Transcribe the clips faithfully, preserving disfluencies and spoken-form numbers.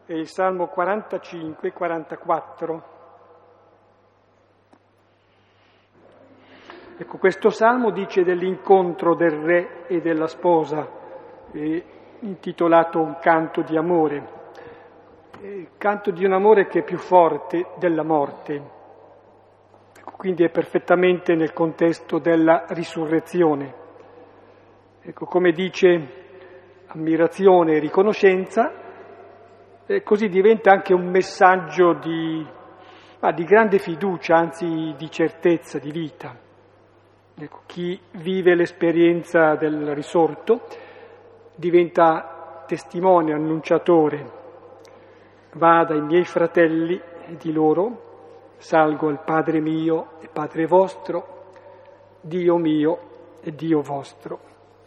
è il Salmo quarantacinque quarantaquattro. Ecco, questo Salmo dice dell'incontro del re e della sposa, eh, intitolato Un canto di amore. Il canto di un amore che è più forte della morte, ecco, quindi è perfettamente nel contesto della risurrezione. Ecco, come dice ammirazione e riconoscenza, e così diventa anche un messaggio di, ah, di grande fiducia, anzi di certezza di vita. Ecco, chi vive l'esperienza del risorto diventa testimone, annunciatore. Va dai miei fratelli e di loro salgo al Padre mio e Padre vostro, Dio mio e Dio vostro.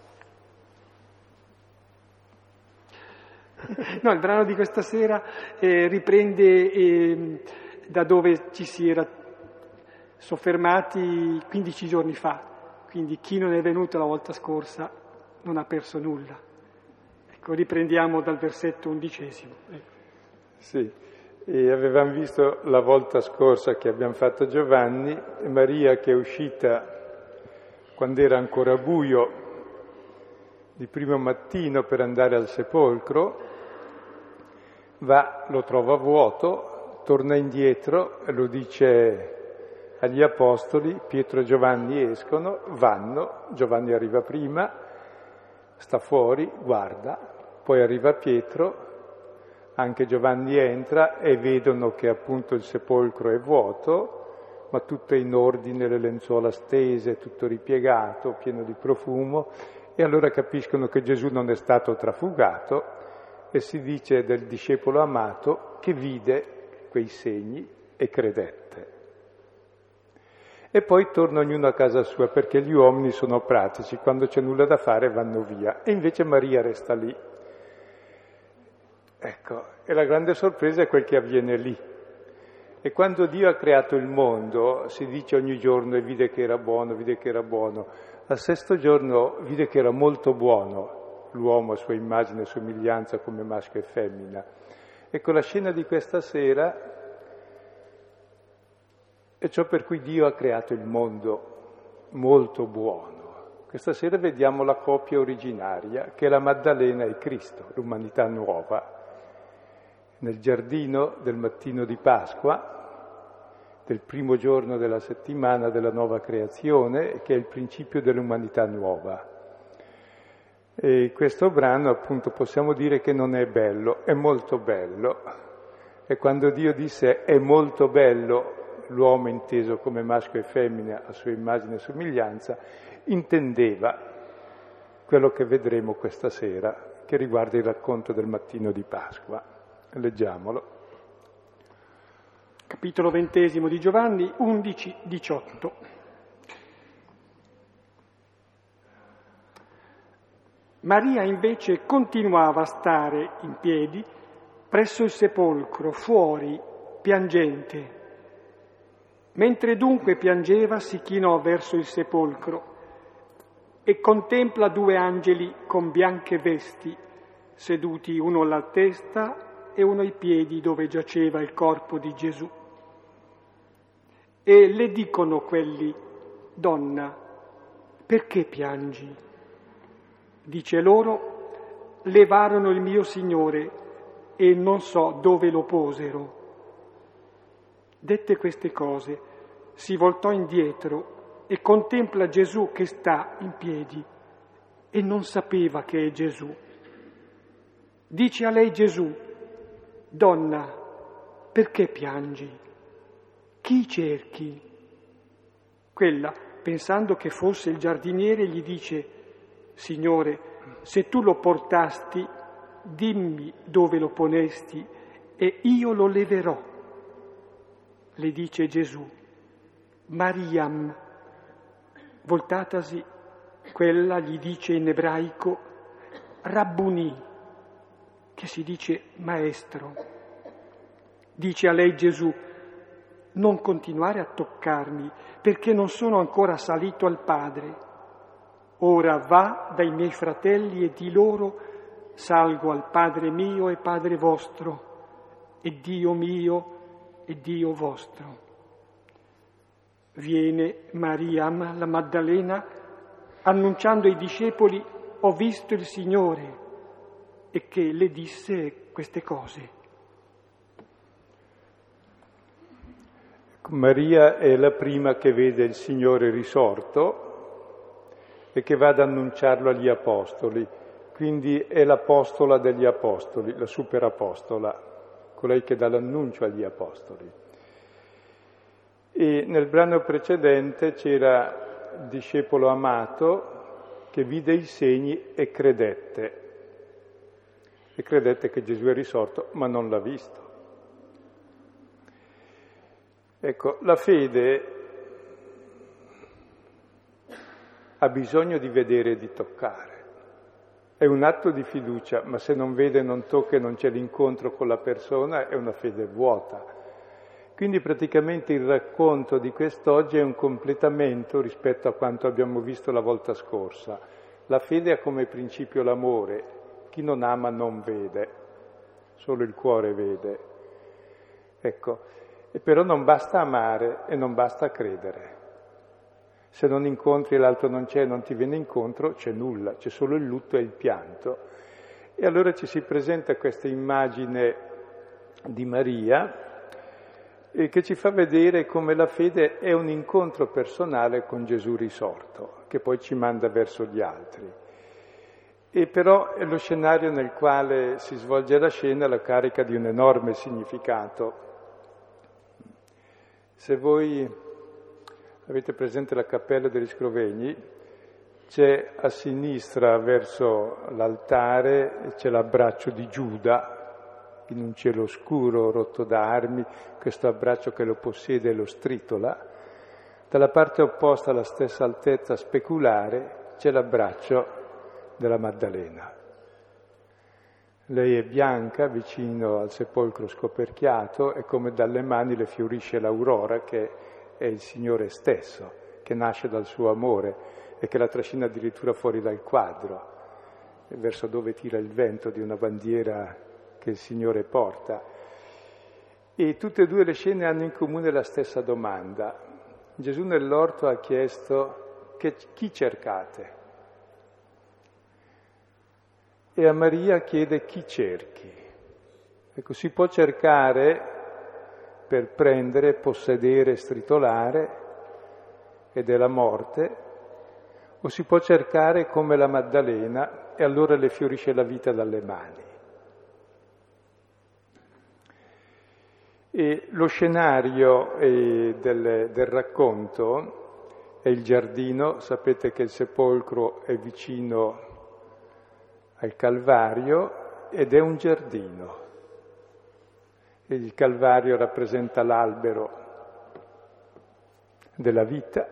No, il brano di questa sera eh, riprende eh, da dove ci si era soffermati quindici giorni fa, quindi chi non è venuto la volta scorsa non ha perso nulla. Ecco, riprendiamo dal versetto undicesimo. Ecco. Sì, e avevamo visto la volta scorsa che abbiamo fatto Giovanni, Maria che è uscita quando era ancora buio di primo mattino per andare al sepolcro, va, lo trova vuoto, torna indietro, lo dice agli apostoli, Pietro e Giovanni escono, vanno, Giovanni arriva prima, sta fuori, guarda, poi arriva Pietro, anche Giovanni entra e vedono che appunto il sepolcro è vuoto, ma tutto è in ordine, le lenzuola stese, tutto ripiegato, pieno di profumo, e allora capiscono che Gesù non è stato trafugato e si dice del discepolo amato che vide quei segni e credette. E poi torna ognuno a casa sua perché gli uomini sono pratici, quando c'è nulla da fare vanno via, e invece Maria resta lì. Ecco, e la grande sorpresa è quel che avviene lì. E quando Dio ha creato il mondo, si dice ogni giorno, e vide che era buono, vide che era buono. Al sesto giorno vide che era molto buono l'uomo a sua immagine e somiglianza come maschio e femmina. Ecco, la scena di questa sera è ciò per cui Dio ha creato il mondo molto buono. Questa sera vediamo la coppia originaria, che è la Maddalena e Cristo, l'umanità nuova. Nel giardino del mattino di Pasqua, del primo giorno della settimana della nuova creazione, che è il principio dell'umanità nuova. E questo brano, appunto, possiamo dire che non è bello, è molto bello. E quando Dio disse è molto bello l'uomo inteso come maschio e femmina a sua immagine e somiglianza, intendeva quello che vedremo questa sera, che riguarda il racconto del mattino di Pasqua. Leggiamolo. Capitolo ventesimo di Giovanni, undici diciotto. Maria invece continuava a stare in piedi presso il sepolcro, fuori, piangente. Mentre dunque piangeva, si chinò verso il sepolcro e contempla due angeli con bianche vesti, seduti uno alla testa e uno ai piedi dove giaceva il corpo di Gesù. E le dicono quelli: donna, perché piangi? Dice loro: levarono il mio Signore e non so dove lo posero. Dette queste cose, si voltò indietro e contempla Gesù che sta in piedi e non sapeva che è Gesù. Dice a lei Gesù: donna, perché piangi? Chi cerchi? Quella, pensando che fosse il giardiniere, gli dice: Signore, se tu lo portasti, dimmi dove lo ponesti e io lo leverò. Le dice Gesù: Mariam. Voltatasi, quella gli dice in ebraico Rabbuni, che si dice maestro. Dice a lei Gesù: non continuare a toccarmi, perché non sono ancora salito al Padre. Ora va dai miei fratelli e di loro salgo al Padre mio e Padre vostro, è Dio mio e Dio vostro. Viene Mariam, la Maddalena, annunciando ai discepoli: ho visto il Signore, e che le disse queste cose. Maria è la prima che vede il Signore risorto e che va ad annunciarlo agli apostoli, quindi è l'apostola degli apostoli, la superapostola, colei che dà l'annuncio agli apostoli. E nel brano precedente c'era il discepolo amato che vide i segni e credette, e credette che Gesù è risorto, ma non l'ha visto. Ecco, la fede ha bisogno di vedere e di toccare. È un atto di fiducia, ma se non vede, non tocca e non c'è l'incontro con la persona, è una fede vuota. Quindi praticamente il racconto di quest'oggi è un completamento rispetto a quanto abbiamo visto la volta scorsa. La fede ha come principio l'amore. Chi non ama non vede, solo il cuore vede. Ecco, e però non basta amare e non basta credere. Se non incontri e l'altro non c'è, non ti viene incontro, c'è nulla, c'è solo il lutto e il pianto. E allora ci si presenta questa immagine di Maria eh, che ci fa vedere come la fede è un incontro personale con Gesù risorto, che poi ci manda verso gli altri. E però è lo scenario nel quale si svolge la scena, la carica di un enorme significato. Se voi avete presente la cappella degli Scrovegni, c'è a sinistra verso l'altare, c'è l'abbraccio di Giuda in un cielo scuro rotto da armi, questo abbraccio che lo possiede e lo stritola. Dalla parte opposta, alla stessa altezza speculare, c'è l'abbraccio della Maddalena. Lei è bianca, vicino al sepolcro scoperchiato, e come dalle mani le fiorisce l'aurora, che è il Signore stesso, che nasce dal suo amore e che la trascina addirittura fuori dal quadro, verso dove tira il vento di una bandiera che il Signore porta. E tutte e due le scene hanno in comune la stessa domanda. Gesù nell'orto ha chiesto: che, chi cercate? E a Maria chiede: chi cerchi? Ecco, si può cercare per prendere, possedere, stritolare, ed è la morte, o si può cercare come la Maddalena e allora le fiorisce la vita dalle mani. E lo scenario eh, del, del racconto è il giardino. Sapete che il sepolcro è vicino al Calvario ed è un giardino. E il Calvario rappresenta l'albero della vita.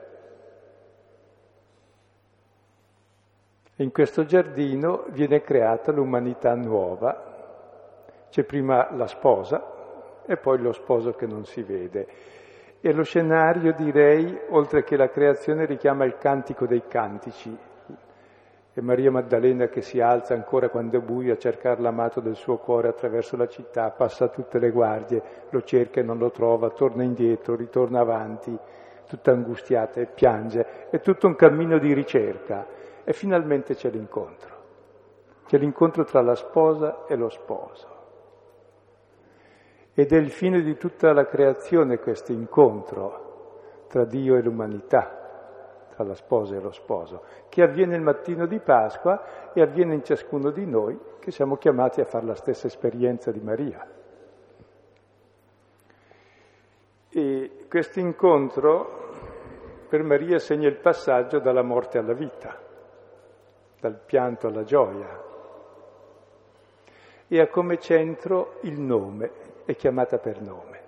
E in questo giardino viene creata l'umanità nuova. C'è prima la sposa e poi lo sposo che non si vede. E lo scenario, direi, oltre che la creazione, richiama il cantico dei cantici. E Maria Maddalena che si alza ancora quando è buio a cercare l'amato del suo cuore attraverso la città, passa tutte le guardie, lo cerca e non lo trova, torna indietro, ritorna avanti, tutta angustiata e piange. È tutto un cammino di ricerca e finalmente c'è l'incontro. C'è l'incontro tra la sposa e lo sposo. Ed è il fine di tutta la creazione questo incontro tra Dio e l'umanità, tra la sposa e lo sposo, che avviene il mattino di Pasqua e avviene in ciascuno di noi, che siamo chiamati a fare la stessa esperienza di Maria. E questo incontro per Maria segna il passaggio dalla morte alla vita, dal pianto alla gioia, e ha come centro il nome, è chiamata per nome.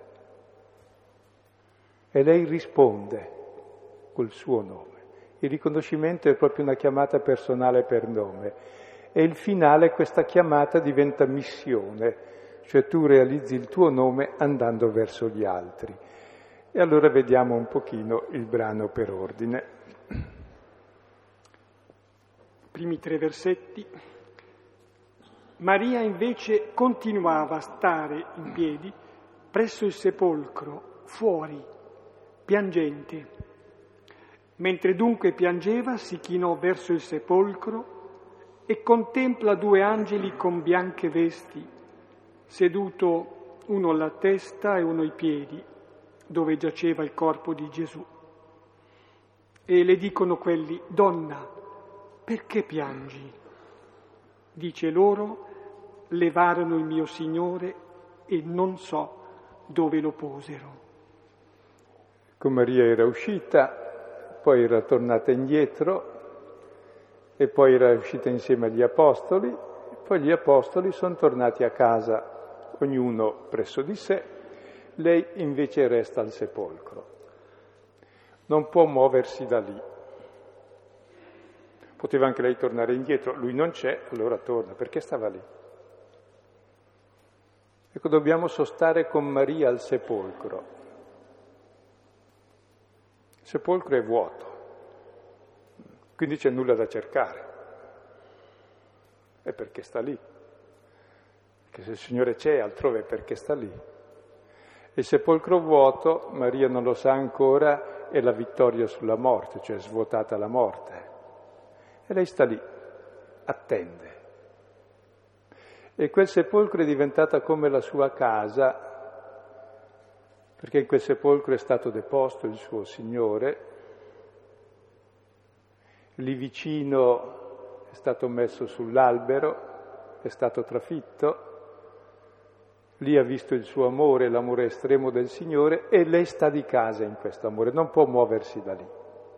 E lei risponde col suo nome. Il riconoscimento è proprio una chiamata personale per nome. E il finale, questa chiamata diventa missione, cioè tu realizzi il tuo nome andando verso gli altri. E allora vediamo un pochino il brano per ordine. Primi tre versetti. Maria invece continuava a stare in piedi presso il sepolcro, fuori, piangente. Mentre dunque piangeva, si chinò verso il sepolcro e contempla due angeli con bianche vesti, seduto uno alla testa e uno ai piedi, dove giaceva il corpo di Gesù. E le dicono quelli: «Donna, perché piangi?» Dice loro: «Levarono il mio Signore e non so dove lo posero». Con Maria era uscita, poi era tornata indietro e poi era uscita insieme agli apostoli, e poi gli apostoli sono tornati a casa, ognuno presso di sé, lei invece resta al sepolcro. Non può muoversi da lì. Poteva anche lei tornare indietro, lui non c'è, allora torna, perché stava lì. Ecco, dobbiamo sostare con Maria al sepolcro. Il sepolcro è vuoto, quindi c'è nulla da cercare. È perché sta lì. Perché se il Signore c'è altrove è perché sta lì. Il sepolcro vuoto, Maria non lo sa ancora, è la vittoria sulla morte, cioè svuotata la morte. E lei sta lì, attende. E quel sepolcro è diventata come la sua casa, perché in quel sepolcro è stato deposto il suo Signore, lì vicino è stato messo sull'albero, è stato trafitto, lì ha visto il suo amore, l'amore estremo del Signore, e lei sta di casa in questo amore, non può muoversi da lì.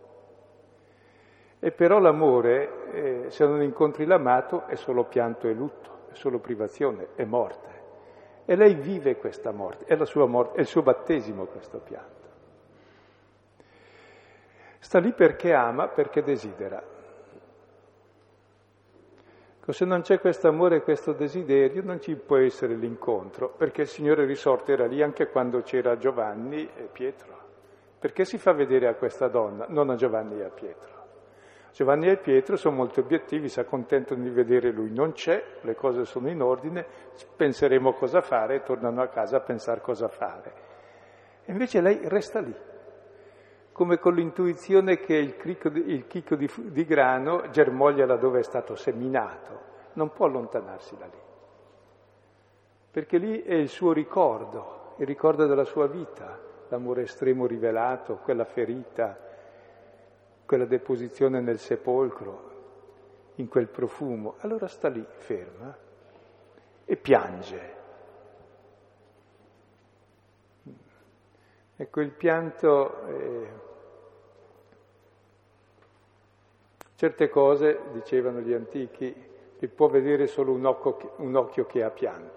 E però l'amore, eh, se non incontri l'amato, è solo pianto e lutto, è solo privazione, è morte. E lei vive questa morte, è la sua morte, è il suo battesimo questo pianto. Sta lì perché ama, perché desidera. Se non c'è questo amore e questo desiderio, non ci può essere l'incontro, perché il Signore risorto era lì anche quando c'era Giovanni e Pietro. Perché si fa vedere a questa donna, non a Giovanni e a Pietro? Giovanni e Pietro sono molto obiettivi, si accontentano di vedere lui, non c'è, le cose sono in ordine, penseremo cosa fare e tornano a casa a pensare cosa fare. E invece lei resta lì, come con l'intuizione che il chicco di, il chicco di, di grano germoglia laddove è stato seminato, non può allontanarsi da lì, perché lì è il suo ricordo, il ricordo della sua vita, l'amore estremo rivelato, quella ferita, quella deposizione nel sepolcro, in quel profumo. Allora sta lì, ferma, e piange. Ecco, il pianto, eh, certe cose, dicevano gli antichi, li può vedere solo un occhio che, un occhio che ha pianto.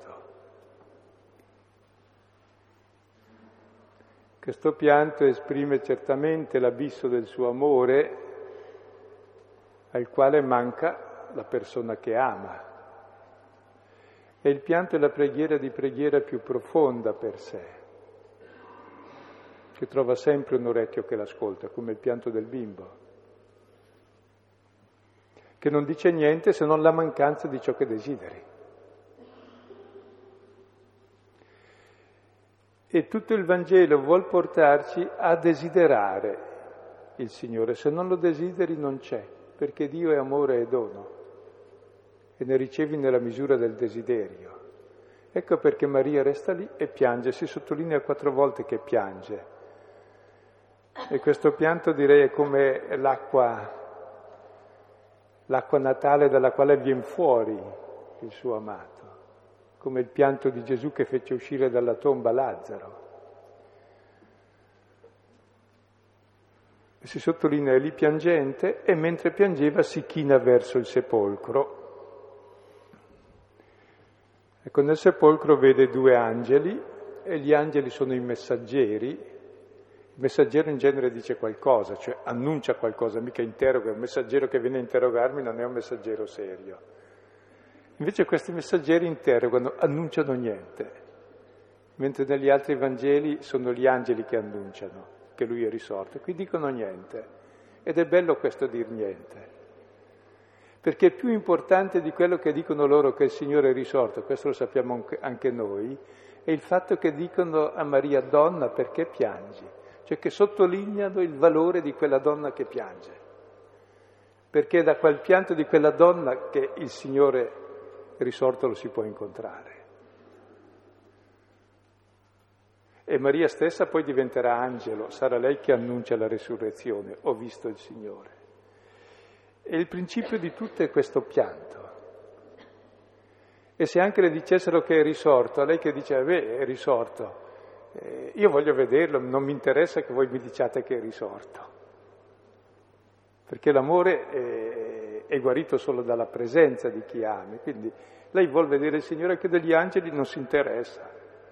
Questo pianto esprime certamente l'abisso del suo amore, al quale manca la persona che ama. E il pianto è la preghiera di preghiera più profonda per sé, che trova sempre un orecchio che l'ascolta, come il pianto del bimbo, che non dice niente se non la mancanza di ciò che desideri. E tutto il Vangelo vuol portarci a desiderare il Signore. Se non lo desideri non c'è, perché Dio è amore e dono e ne ricevi nella misura del desiderio. Ecco perché Maria resta lì e piange, si sottolinea quattro volte che piange. E questo pianto, direi, è come l'acqua, l'acqua natale dalla quale viene fuori il suo amato, come il pianto di Gesù che fece uscire dalla tomba Lazzaro. Si sottolinea lì piangente e mentre piangeva si china verso il sepolcro. Ecco, nel sepolcro vede due angeli e gli angeli sono i messaggeri. Il messaggero in genere dice qualcosa, cioè annuncia qualcosa, mica interroga. Un messaggero che viene a interrogarmi non è un messaggero serio. Invece questi messaggeri interrogano, annunciano niente, mentre negli altri Vangeli sono gli angeli che annunciano che lui è risorto, qui dicono niente. Ed è bello questo dir niente, perché più importante di quello che dicono loro che il Signore è risorto, questo lo sappiamo anche noi, è il fatto che dicono a Maria, donna, perché piangi? Cioè che sottolineano il valore di quella donna che piange, perché è da quel pianto di quella donna che il Signore risorto lo si può incontrare. E Maria stessa poi diventerà angelo, sarà lei che annuncia la resurrezione, ho visto il Signore. E il principio di tutto è questo pianto. E se anche le dicessero che è risorto, a lei che dice, beh, è risorto, eh, io voglio vederlo, non mi interessa che voi mi diciate che è risorto. Perché l'amore è, è guarito solo dalla presenza di chi ami, quindi lei vuol vedere il Signore, che degli angeli non si interessa.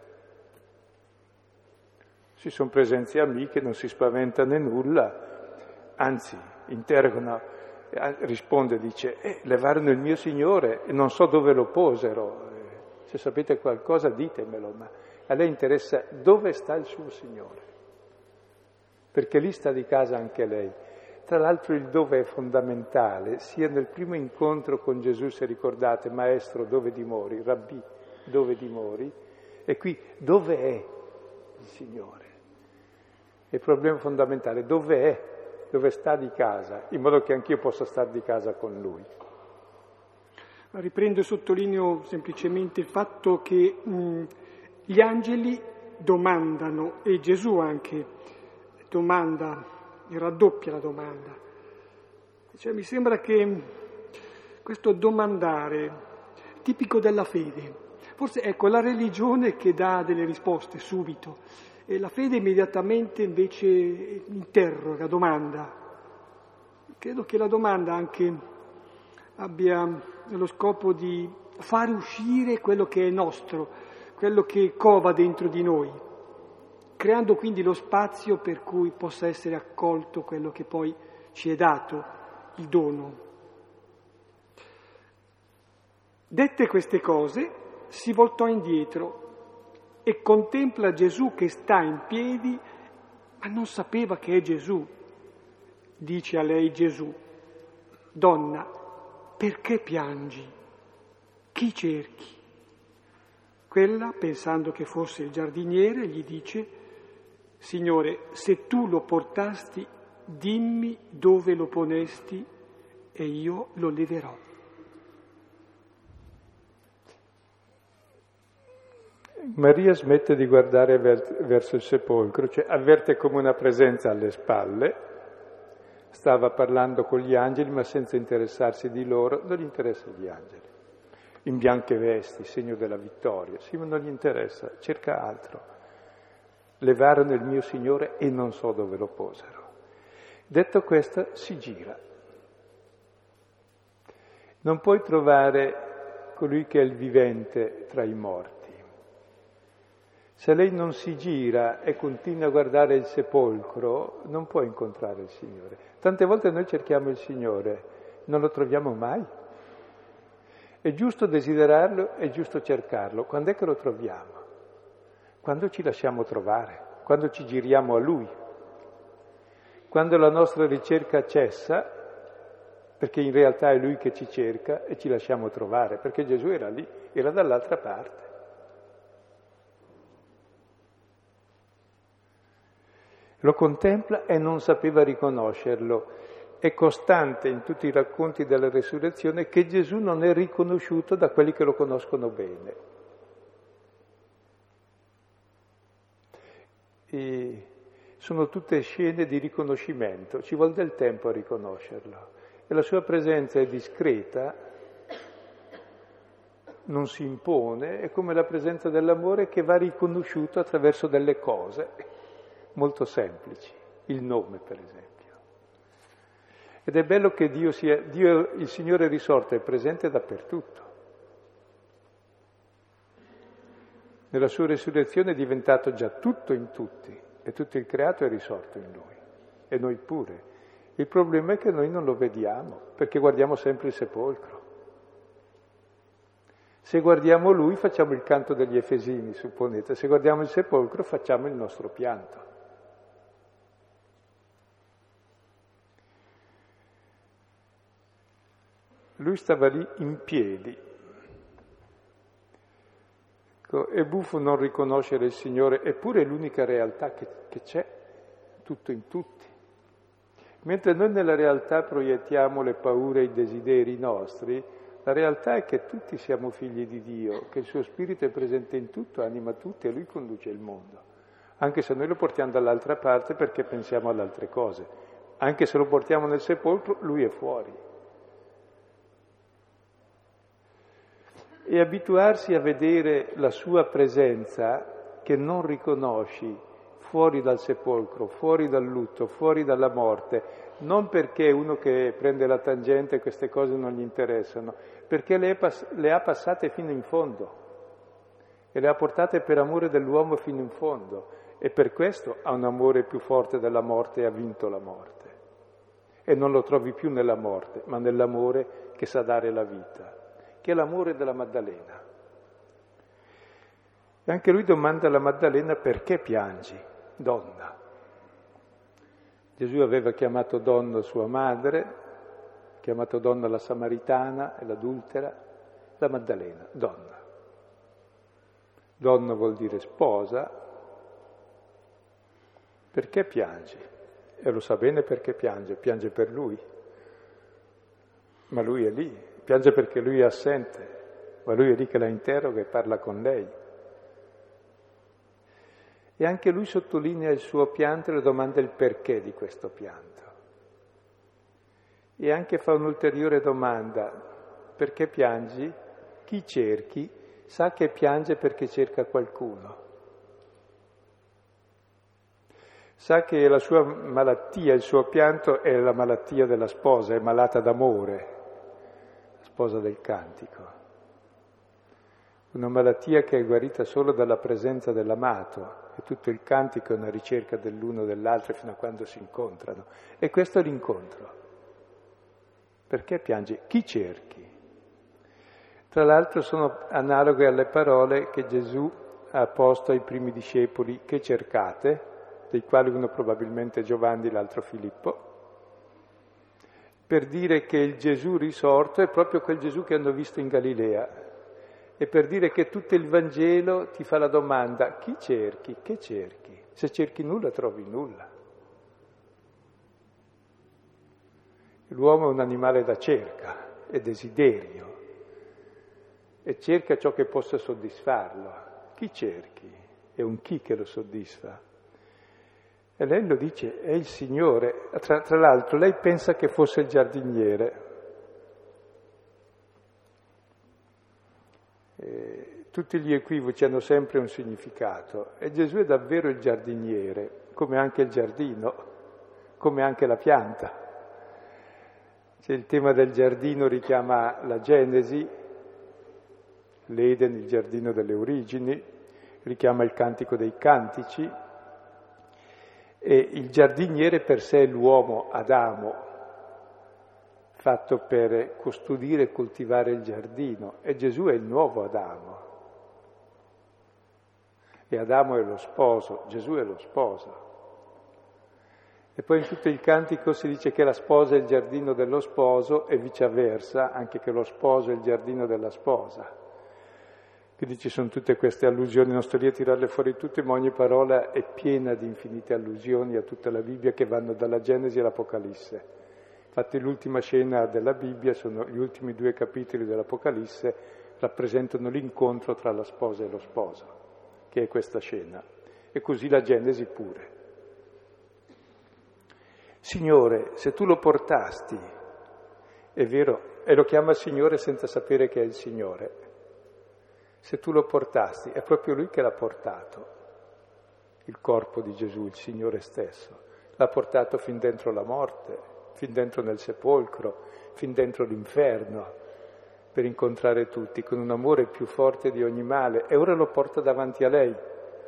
Ci sono presenze amiche, non si spaventa né nulla, anzi, interrogano, risponde, dice, eh, levarono il mio Signore e non so dove lo posero, se sapete qualcosa ditemelo, ma a lei interessa dove sta il suo Signore, perché lì sta di casa anche lei. Tra l'altro il dove è fondamentale, sia nel primo incontro con Gesù, se ricordate, Maestro, dove dimori? Rabbì, dove dimori? E qui, dove è il Signore? È il problema fondamentale, dove è? Dove sta di casa, in modo che anch'io possa stare di casa con Lui. Riprendo e sottolineo semplicemente il fatto che mh, gli angeli domandano, e Gesù anche domanda, raddoppia la domanda. Cioè, mi sembra che questo domandare, tipico della fede, forse ecco la religione che dà delle risposte subito, e la fede immediatamente invece interroga, domanda. Credo che la domanda anche abbia lo scopo di fare uscire quello che è nostro, quello che cova dentro di noi, creando quindi lo spazio per cui possa essere accolto quello che poi ci è dato, il dono. Dette queste cose, si voltò indietro e contempla Gesù che sta in piedi, ma non sapeva che è Gesù. Dice a lei Gesù, donna, perché piangi? Chi cerchi? Quella, pensando che fosse il giardiniere, gli dice, Signore, se tu lo portasti, dimmi dove lo ponesti e io lo leverò. Maria smette di guardare verso il sepolcro, cioè avverte come una presenza alle spalle, stava parlando con gli angeli ma senza interessarsi di loro, non gli interessano gli angeli, in bianche vesti, segno della vittoria, sì, ma non gli interessa, cerca altro. Levarono il mio Signore e non so dove lo posero. Detto questo, si gira. Non puoi trovare colui che è il vivente tra i morti. Se lei non si gira e continua a guardare il sepolcro, non può incontrare il Signore. Tante volte noi cerchiamo il Signore, non lo troviamo mai. È giusto desiderarlo, è giusto cercarlo. Quando è che lo troviamo? Quando ci lasciamo trovare, quando ci giriamo a Lui. Quando la nostra ricerca cessa, perché in realtà è Lui che ci cerca e ci lasciamo trovare, perché Gesù era lì, era dall'altra parte. Lo contempla e non sapeva riconoscerlo. È costante in tutti i racconti della resurrezione che Gesù non è riconosciuto da quelli che lo conoscono bene. E sono tutte scene di riconoscimento, ci vuole del tempo a riconoscerlo. E la sua presenza è discreta, non si impone, è come la presenza dell'amore che va riconosciuto attraverso delle cose molto semplici, il nome per esempio. Ed è bello che Dio sia, Dio, il Signore risorto, è presente dappertutto. Nella sua resurrezione è diventato già tutto in tutti e tutto il creato è risorto in Lui e noi pure. Il problema è che noi non lo vediamo perché guardiamo sempre il sepolcro. Se guardiamo Lui facciamo il canto degli Efesini, supponete, se guardiamo il sepolcro facciamo il nostro pianto. Lui stava lì in piedi. Ecco, è buffo non riconoscere il Signore, eppure è l'unica realtà che, che c'è, tutto in tutti. Mentre noi nella realtà proiettiamo le paure e i desideri nostri, la realtà è che tutti siamo figli di Dio, che il suo Spirito è presente in tutto, anima tutti e Lui conduce il mondo. Anche se noi lo portiamo dall'altra parte perché pensiamo ad altre cose. Anche se lo portiamo nel sepolcro, Lui è fuori. E abituarsi a vedere la sua presenza che non riconosci fuori dal sepolcro, fuori dal lutto, fuori dalla morte, non perché è uno che prende la tangente e queste cose non gli interessano, perché le, pass- le ha passate fino in fondo e le ha portate per amore dell'uomo fino in fondo e per questo ha un amore più forte della morte e ha vinto la morte. E non lo trovi più nella morte, ma nell'amore che sa dare la vita, che è l'amore della Maddalena. E anche lui domanda alla Maddalena: perché piangi, donna? Gesù aveva chiamato donna sua madre, chiamato donna la Samaritana e l'adultera, la Maddalena, donna. Donna vuol dire sposa. Perché piangi? E lo sa bene perché piange, piange per lui. Ma lui è lì, piange perché lui è assente, ma lui è lì che la interroga e parla con lei. E anche lui sottolinea il suo pianto e domanda il perché di questo pianto. E anche fa un'ulteriore domanda: perché piangi? Chi cerchi? Sa che piange perché cerca qualcuno. Sa che la sua malattia, il suo pianto è la malattia della sposa, è malata d'amore, la sposa del cantico. Una malattia che è guarita solo dalla presenza dell'amato. E tutto il cantico è una ricerca dell'uno e dell'altro fino a quando si incontrano. E questo è l'incontro. Perché piangi? Chi cerchi? Tra l'altro sono analoghe alle parole che Gesù ha posto ai primi discepoli: che cercate, dei quali uno probabilmente è Giovanni, l'altro Filippo, per dire che il Gesù risorto è proprio quel Gesù che hanno visto in Galilea. E per dire che tutto il Vangelo ti fa la domanda: chi cerchi? Che cerchi? Se cerchi nulla, trovi nulla. L'uomo è un animale da cerca, è desiderio, e cerca ciò che possa soddisfarlo. Chi cerchi? È un chi che lo soddisfa. E lei lo dice, è il Signore. Tra, tra l'altro lei pensa che fosse il giardiniere. Eh, tutti gli equivoci hanno sempre un significato e Gesù è davvero il giardiniere, come anche il giardino, come anche la pianta. C'è il tema del giardino, richiama la Genesi, l'Eden, il giardino delle origini, richiama il cantico dei cantici, e il giardiniere per sé è l'uomo, Adamo, fatto per custodire e coltivare il giardino, e Gesù è il nuovo Adamo. E Adamo è lo sposo, Gesù è lo sposo. E poi in tutto il cantico si dice che la sposa è il giardino dello sposo e viceversa, anche che lo sposo è il giardino della sposa. Quindi ci sono tutte queste allusioni, non sto lì a tirarle fuori tutte, ma ogni parola è piena di infinite allusioni a tutta la Bibbia che vanno dalla Genesi all'Apocalisse. Infatti l'ultima scena della Bibbia, sono gli ultimi due capitoli dell'Apocalisse, rappresentano l'incontro tra la sposa e lo sposo, che è questa scena. E così la Genesi pure. Signore, se tu lo portasti, è vero, e lo chiama Signore senza sapere che è il Signore. Se tu lo portasti, è proprio Lui che l'ha portato, il corpo di Gesù, il Signore stesso. L'ha portato fin dentro la morte, fin dentro nel sepolcro, fin dentro l'inferno, per incontrare tutti, con un amore più forte di ogni male. E ora lo porta davanti a lei.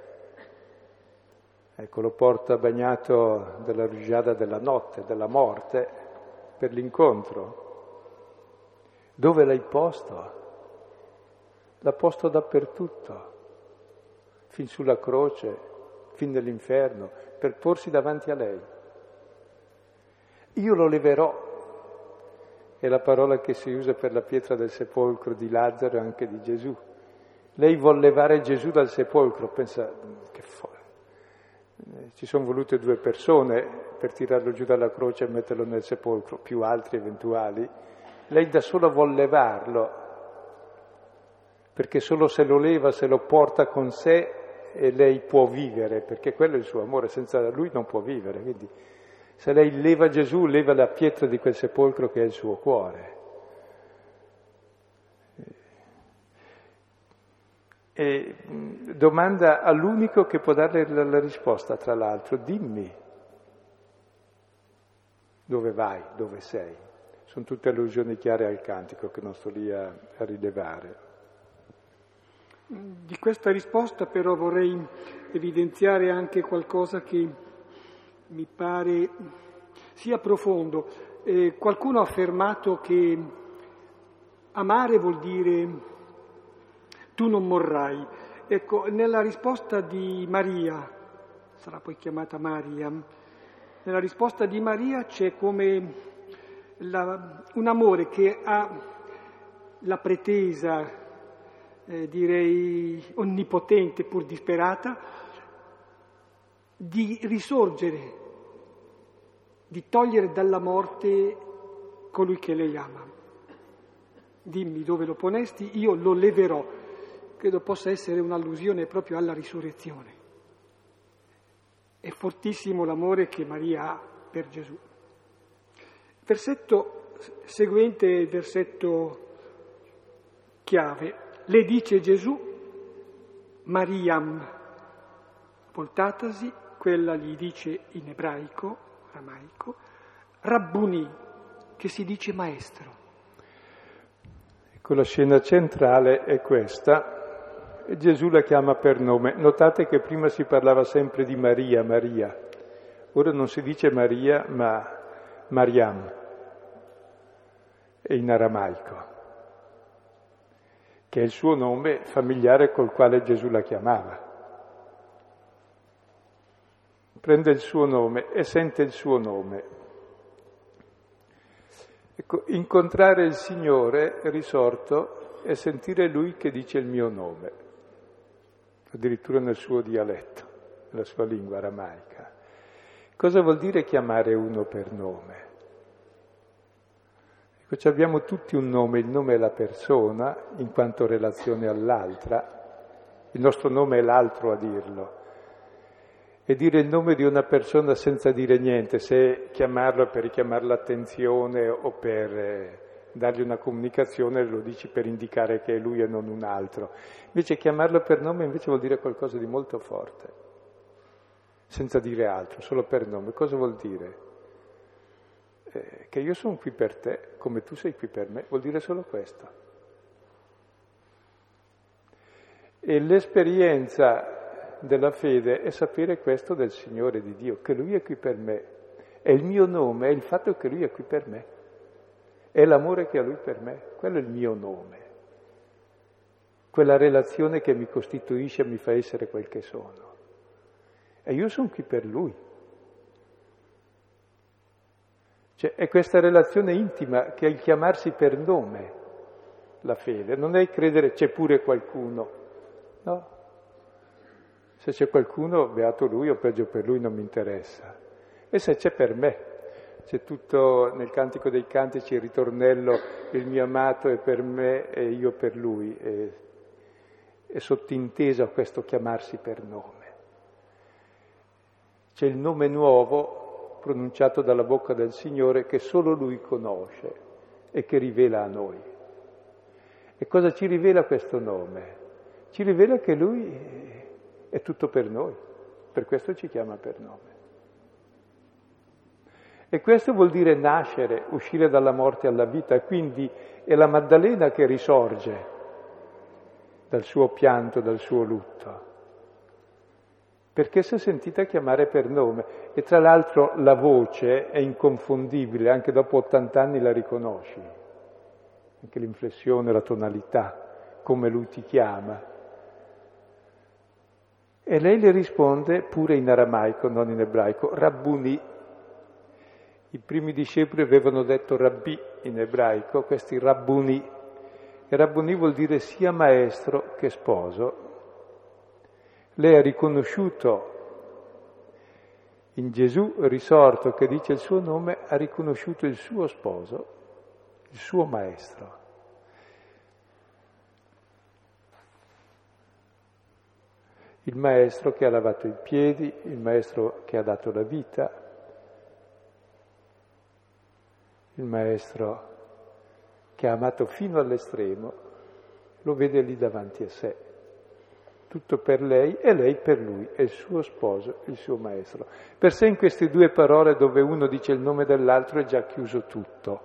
Ecco, lo porta bagnato dalla rugiada della notte, della morte, per l'incontro. Dove l'hai posto? L'ha posto dappertutto, fin sulla croce, fin nell'inferno, per porsi davanti a lei. Io lo leverò, è la parola che si usa per la pietra del sepolcro di Lazzaro e anche di Gesù. Lei vuol levare Gesù dal sepolcro, pensa, che folle. Ci sono volute due persone per tirarlo giù dalla croce e metterlo nel sepolcro, più altri eventuali. Lei da sola vuol levarlo, perché solo se lo leva, se lo porta con sé, e lei può vivere, perché quello è il suo amore, senza lui non può vivere. Quindi se lei leva Gesù, leva la pietra di quel sepolcro che è il suo cuore. E domanda all'unico che può darle la, la risposta, tra l'altro, dimmi dove vai, dove sei. Sono tutte allusioni chiare al cantico che non sto lì a, a rilevare. Di questa risposta però vorrei evidenziare anche qualcosa che mi pare sia profondo. Eh, qualcuno ha affermato che amare vuol dire tu non morrai. Ecco, nella risposta di Maria, sarà poi chiamata Mariam, nella risposta di Maria c'è come la, un amore che ha la pretesa, eh, direi onnipotente pur disperata, di risorgere, di togliere dalla morte colui che lei ama. Dimmi dove lo ponesti, io lo leverò. Credo possa essere un'allusione proprio alla risurrezione. È fortissimo l'amore che Maria ha per Gesù. Il versetto seguente è il versetto chiave. Le dice Gesù, Mariam, voltatasi, quella gli dice in ebraico, aramaico, Rabbuni, che si dice maestro. Ecco, la scena centrale è questa. Gesù la chiama per nome. Notate che prima si parlava sempre di Maria, Maria. Ora non si dice Maria, ma Mariam, è in aramaico, che è il suo nome familiare col quale Gesù la chiamava. Prende il suo nome e sente il suo nome. Ecco, incontrare il Signore risorto è sentire Lui che dice il mio nome, addirittura nel suo dialetto, nella sua lingua aramaica. Cosa vuol dire chiamare uno per nome? Ecco, abbiamo tutti un nome, il nome è la persona in quanto relazione all'altra, il nostro nome è l'altro a dirlo. E dire il nome di una persona senza dire niente, se chiamarlo per richiamare l'attenzione o per eh, dargli una comunicazione, lo dici per indicare che è lui e non un altro. Invece chiamarlo per nome invece vuol dire qualcosa di molto forte, senza dire altro, solo per nome. Cosa vuol dire? Eh, che io sono qui per te, come tu sei qui per me, vuol dire solo questo. E l'esperienza della fede è sapere questo del Signore, di Dio, che Lui è qui per me. E il mio nome è il fatto che Lui è qui per me. È l'amore che ha Lui per me. Quello è il mio nome. Quella relazione che mi costituisce e mi fa essere quel che sono. E io sono qui per Lui. Cioè, è questa relazione intima che è il chiamarsi per nome, la fede. Non è il credere c'è pure qualcuno, no? Se c'è qualcuno, beato lui o peggio per lui, non mi interessa. E se c'è per me, c'è tutto nel Cantico dei Cantici il ritornello, il mio amato è per me e io per lui, è, è sottinteso a questo chiamarsi per nome. C'è il nome nuovo pronunciato dalla bocca del Signore che solo Lui conosce e che rivela a noi. E cosa ci rivela questo nome? Ci rivela che Lui è tutto per noi, per questo ci chiama per nome. E questo vuol dire nascere, uscire dalla morte alla vita, e quindi è la Maddalena che risorge dal suo pianto, dal suo lutto, perché si è sentita chiamare per nome. E tra l'altro la voce è inconfondibile, anche dopo ottanta anni la riconosci, anche l'inflessione, la tonalità, come lui ti chiama. E lei le risponde, pure in aramaico, non in ebraico, Rabbuni. I primi discepoli avevano detto rabbì in ebraico, questi rabbuni. E rabbuni vuol dire sia maestro che sposo. Lei ha riconosciuto in Gesù risorto che dice il suo nome, ha riconosciuto il suo sposo, il suo maestro. Il maestro che ha lavato i piedi, il maestro che ha dato la vita, il maestro che ha amato fino all'estremo, lo vede lì davanti a sé. Tutto per lei e lei per lui, è il suo sposo, il suo maestro. Per sé in queste due parole dove uno dice il nome dell'altro è già chiuso tutto.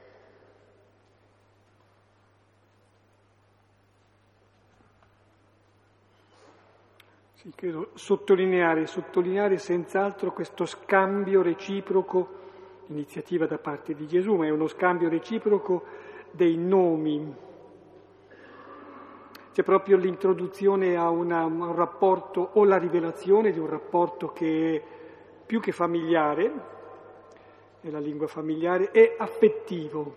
Sì, credo sottolineare, sottolineare senz'altro questo scambio reciproco, iniziativa da parte di Gesù, ma è uno scambio reciproco dei nomi. C'è proprio l'introduzione a, una, a un rapporto, o la rivelazione di un rapporto che è più che familiare, è la lingua familiare, è affettivo.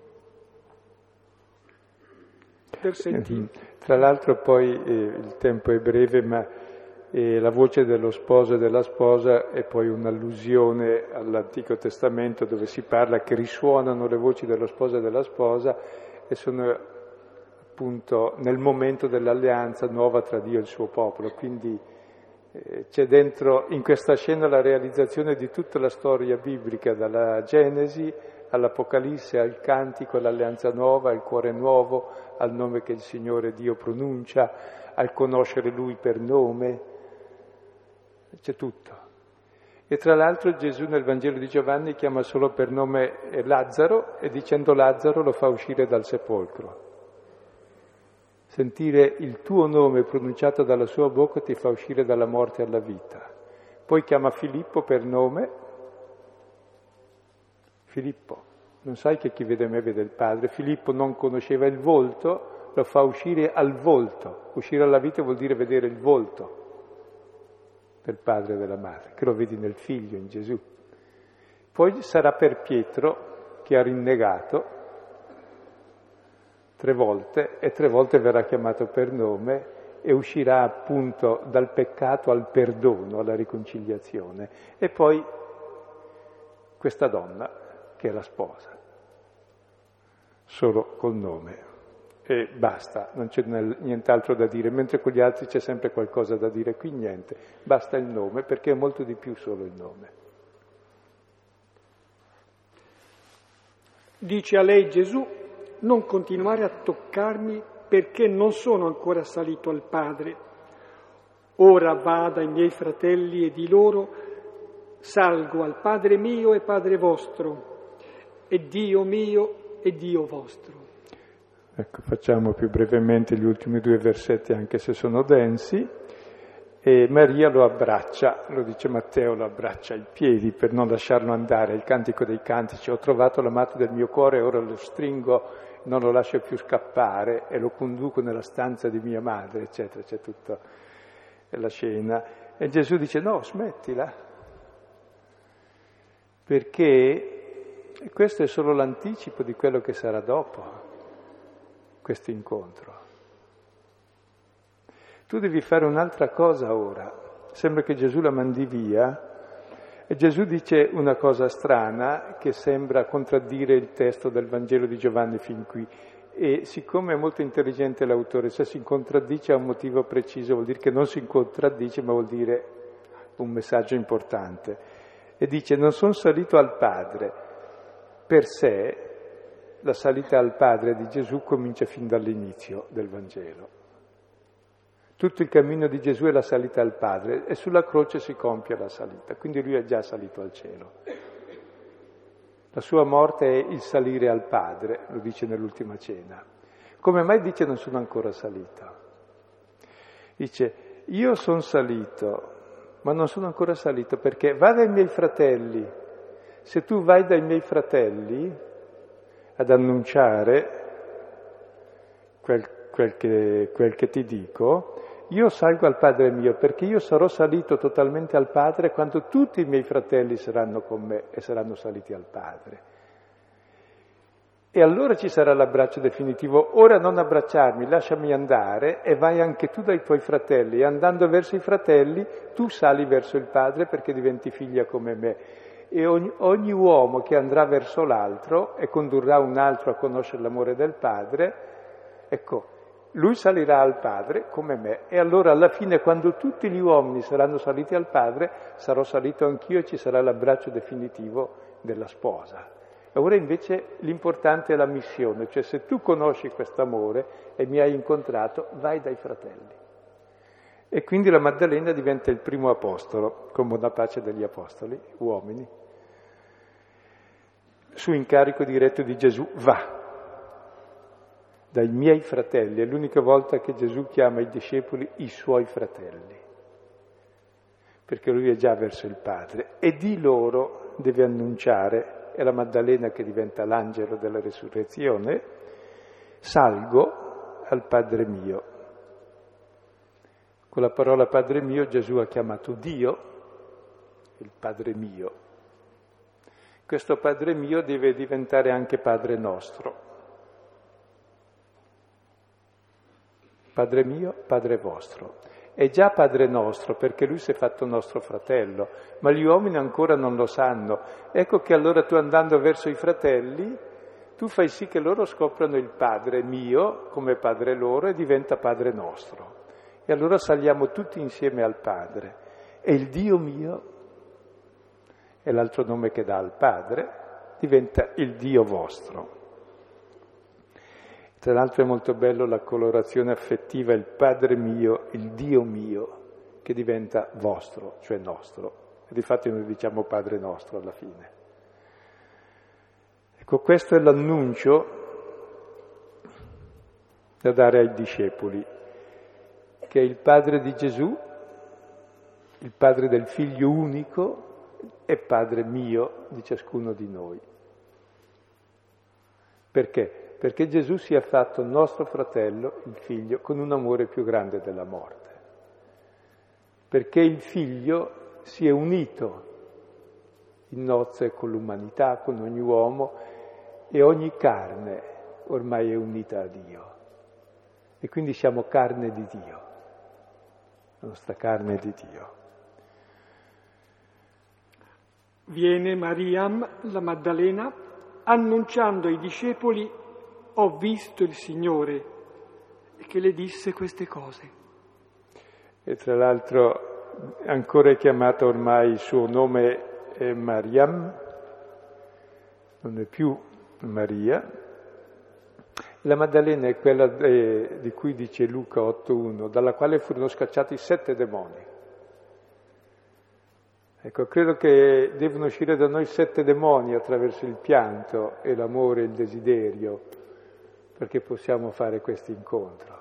Per sentire. Tra l'altro poi eh, il tempo è breve, ma eh, la voce dello sposo e della sposa è poi un'allusione all'Antico Testamento dove si parla che risuonano le voci dello sposo e della sposa e sono appunto nel momento dell'alleanza nuova tra Dio e il suo popolo, quindi eh, c'è dentro in questa scena la realizzazione di tutta la storia biblica, dalla Genesi all'Apocalisse, al cantico, all'alleanza nuova, al cuore nuovo, al nome che il Signore Dio pronuncia, al conoscere Lui per nome, c'è tutto. E tra l'altro Gesù nel Vangelo di Giovanni chiama solo per nome Lazzaro e dicendo Lazzaro lo fa uscire dal sepolcro. Sentire il tuo nome pronunciato dalla sua bocca ti fa uscire dalla morte alla vita. Poi chiama Filippo per nome. Filippo, non sai che chi vede me vede il Padre. Filippo non conosceva il volto, lo fa uscire al volto. Uscire alla vita vuol dire vedere il volto del Padre e della Madre, che lo vedi nel Figlio, in Gesù. Poi sarà per Pietro, che ha rinnegato tre volte, e tre volte verrà chiamato per nome e uscirà appunto dal peccato al perdono, alla riconciliazione. E poi questa donna, che è la sposa, solo col nome. E basta, non c'è nient'altro da dire, mentre con gli altri c'è sempre qualcosa da dire, qui niente, basta il nome, perché è molto di più solo il nome. Dice a lei Gesù: non continuare a toccarmi perché non sono ancora salito al Padre. Ora vada ai miei fratelli e di loro: salgo al Padre mio e Padre vostro, e Dio mio e Dio vostro. Ecco, facciamo più brevemente gli ultimi due versetti, anche se sono densi. E Maria lo abbraccia, lo dice Matteo, lo abbraccia ai piedi per non lasciarlo andare. Il cantico dei cantici: ho trovato l'amato del mio cuore e ora lo stringo, non lo lascio più scappare e lo conduco nella stanza di mia madre, eccetera. C'è tutta la scena. E Gesù dice: no, smettila, perché questo è solo l'anticipo di quello che sarà dopo questo incontro. Tu devi fare un'altra cosa ora. Sembra che Gesù la mandi via e Gesù dice una cosa strana che sembra contraddire il testo del Vangelo di Giovanni fin qui. E siccome è molto intelligente l'autore, se si contraddice a un motivo preciso vuol dire che non si contraddice, ma vuol dire un messaggio importante. E dice: non sono salito al Padre. Per sé la salita al Padre di Gesù comincia fin dall'inizio del Vangelo. Tutto il cammino di Gesù è la salita al Padre e sulla croce si compie la salita, quindi lui è già salito al cielo. La sua morte è il salire al Padre, lo dice nell'ultima cena. Come mai dice non sono ancora salito? Dice: io sono salito, ma non sono ancora salito perché vado ai miei fratelli. Se tu vai dai miei fratelli ad annunciare quel, quel, che, quel che ti dico, io salgo al Padre mio, perché io sarò salito totalmente al Padre quando tutti i miei fratelli saranno con me e saranno saliti al Padre. E allora ci sarà l'abbraccio definitivo. Ora non abbracciarmi, lasciami andare e vai anche tu dai tuoi fratelli. E andando verso i fratelli, tu sali verso il Padre perché diventi figlia come me. E ogni, ogni uomo che andrà verso l'altro e condurrà un altro a conoscere l'amore del Padre, ecco, lui salirà al Padre come me. E allora alla fine, quando tutti gli uomini saranno saliti al Padre, sarò salito anch'io e ci sarà l'abbraccio definitivo della sposa. E ora invece l'importante è la missione, cioè se tu conosci quest'amore e mi hai incontrato, vai dai fratelli. E quindi la Maddalena diventa il primo apostolo, con buona pace degli apostoli, uomini. Su incarico diretto di Gesù, va dai miei fratelli. È l'unica volta che Gesù chiama i discepoli i suoi fratelli, perché lui è già verso il Padre, e di loro deve annunciare. È la Maddalena che diventa l'angelo della resurrezione, salgo al Padre mio. Con la parola Padre mio Gesù ha chiamato Dio, il Padre mio. Questo Padre mio deve diventare anche Padre nostro. Padre mio, Padre vostro. È già Padre nostro perché Lui si è fatto nostro fratello, ma gli uomini ancora non lo sanno. Ecco che allora tu, andando verso i fratelli, tu fai sì che loro scoprano il Padre mio come Padre loro e diventa Padre nostro. E allora saliamo tutti insieme al Padre. E il Dio mio, è l'altro nome che dà al Padre, diventa il Dio vostro. Tra l'altro è molto bello la colorazione affettiva, il Padre mio, il Dio mio, che diventa vostro, cioè nostro. E difatti noi diciamo Padre nostro alla fine. Ecco, questo è l'annuncio da dare ai discepoli, che è il Padre di Gesù, il Padre del Figlio unico e Padre mio di ciascuno di noi. Perché? Perché Gesù si è fatto nostro fratello, il Figlio, con un amore più grande della morte. Perché il Figlio si è unito in nozze con l'umanità, con ogni uomo, e ogni carne ormai è unita a Dio. E quindi siamo carne di Dio, la nostra carne di Dio. Viene Mariam, la Maddalena, annunciando ai discepoli: ho visto il Signore, e che le disse queste cose. E tra l'altro ancora è chiamata ormai, il suo nome è Mariam, non è più Maria. La Maddalena è quella de, di cui dice Luca otto uno, dalla quale furono scacciati sette demoni. Ecco, credo che devono uscire da noi sette demoni attraverso il pianto e l'amore e il desiderio, perché possiamo fare questo incontro.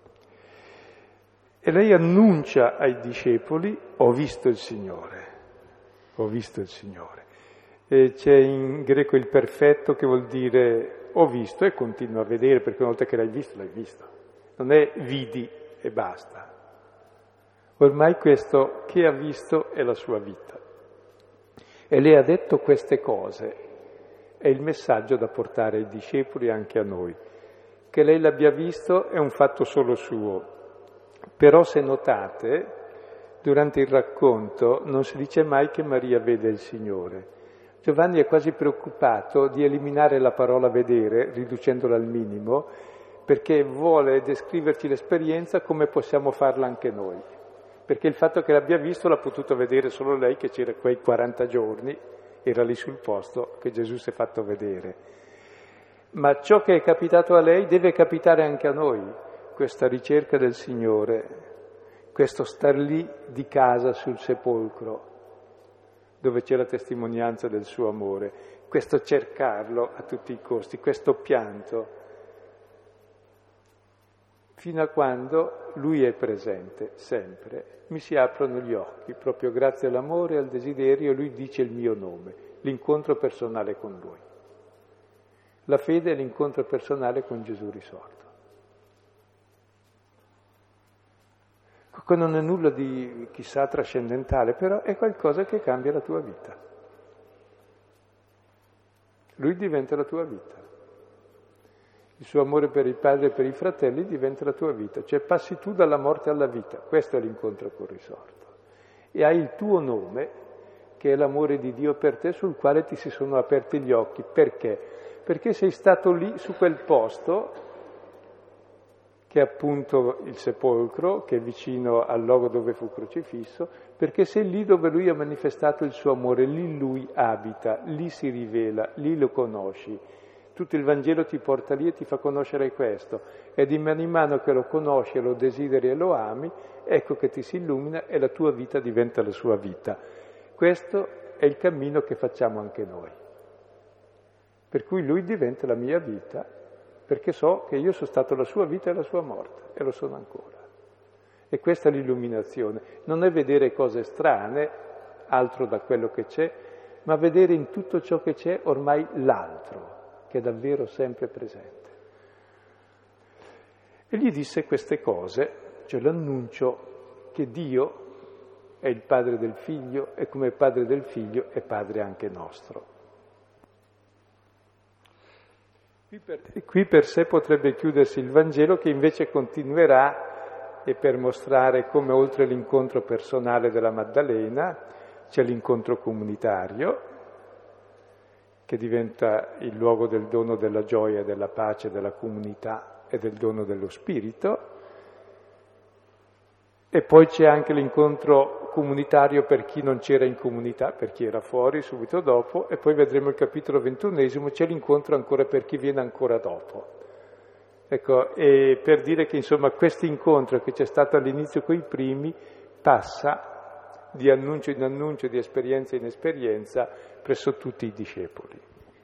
E lei annuncia ai discepoli: ho visto il Signore, ho visto il Signore. E c'è in greco il perfetto, che vuol dire ho visto e continuo a vedere, perché una volta che l'hai visto, l'hai visto. Non è vidi e basta. Ormai questo che ha visto è la sua vita. E lei ha detto queste cose. È il messaggio da portare ai discepoli e anche a noi. Che lei l'abbia visto è un fatto solo suo, però se notate, durante il racconto non si dice mai che Maria vede il Signore. Giovanni è quasi preoccupato di eliminare la parola vedere, riducendola al minimo, perché vuole descriverci l'esperienza come possiamo farla anche noi. Perché il fatto che l'abbia visto l'ha potuto vedere solo lei, che c'era quei quaranta giorni, era lì sul posto che Gesù si è fatto vedere. Ma ciò che è capitato a lei deve capitare anche a noi, questa ricerca del Signore, questo star lì di casa sul sepolcro, dove c'è la testimonianza del suo amore, questo cercarlo a tutti i costi, questo pianto, fino a quando Lui è presente, sempre. Mi si aprono gli occhi, proprio grazie all'amore e al desiderio, Lui dice il mio nome, l'incontro personale con Lui. La fede è l'incontro personale con Gesù risorto. Che non è nulla di chissà trascendentale, però è qualcosa che cambia la tua vita. Lui diventa la tua vita. Il suo amore per il padre e per i fratelli diventa la tua vita, cioè passi tu dalla morte alla vita. Questo è l'incontro col risorto. E hai il tuo nome, che è l'amore di Dio per te, sul quale ti si sono aperti gli occhi. Perché? Perché sei stato lì, su quel posto, che è appunto il sepolcro, che è vicino al luogo dove fu crocifisso, perché sei lì dove lui ha manifestato il suo amore, lì lui abita, lì si rivela, lì lo conosci. Tutto il Vangelo ti porta lì e ti fa conoscere questo. E di mano in mano che lo conosci, lo desideri e lo ami, ecco che ti si illumina e la tua vita diventa la sua vita. Questo è il cammino che facciamo anche noi. Per cui lui diventa la mia vita, perché so che io sono stato la sua vita e la sua morte, e lo sono ancora. E questa è l'illuminazione. Non è vedere cose strane, altro da quello che c'è, ma vedere in tutto ciò che c'è ormai l'altro, che è davvero sempre presente. E gli disse queste cose, cioè l'annuncio che Dio è il padre del figlio e come padre del figlio è padre anche nostro. Qui per, qui per sé potrebbe chiudersi il Vangelo, che invece continuerà, e per mostrare come oltre l'incontro personale della Maddalena c'è l'incontro comunitario, che diventa il luogo del dono della gioia, della pace, della comunità e del dono dello Spirito. E poi c'è anche l'incontro comunitario per chi non c'era in comunità, per chi era fuori subito dopo, e poi vedremo il capitolo ventunesimo, c'è l'incontro ancora per chi viene ancora dopo. Ecco, e per dire che insomma questo incontro che c'è stato all'inizio con i primi passa di annuncio in annuncio, di esperienza in esperienza, presso tutti i discepoli.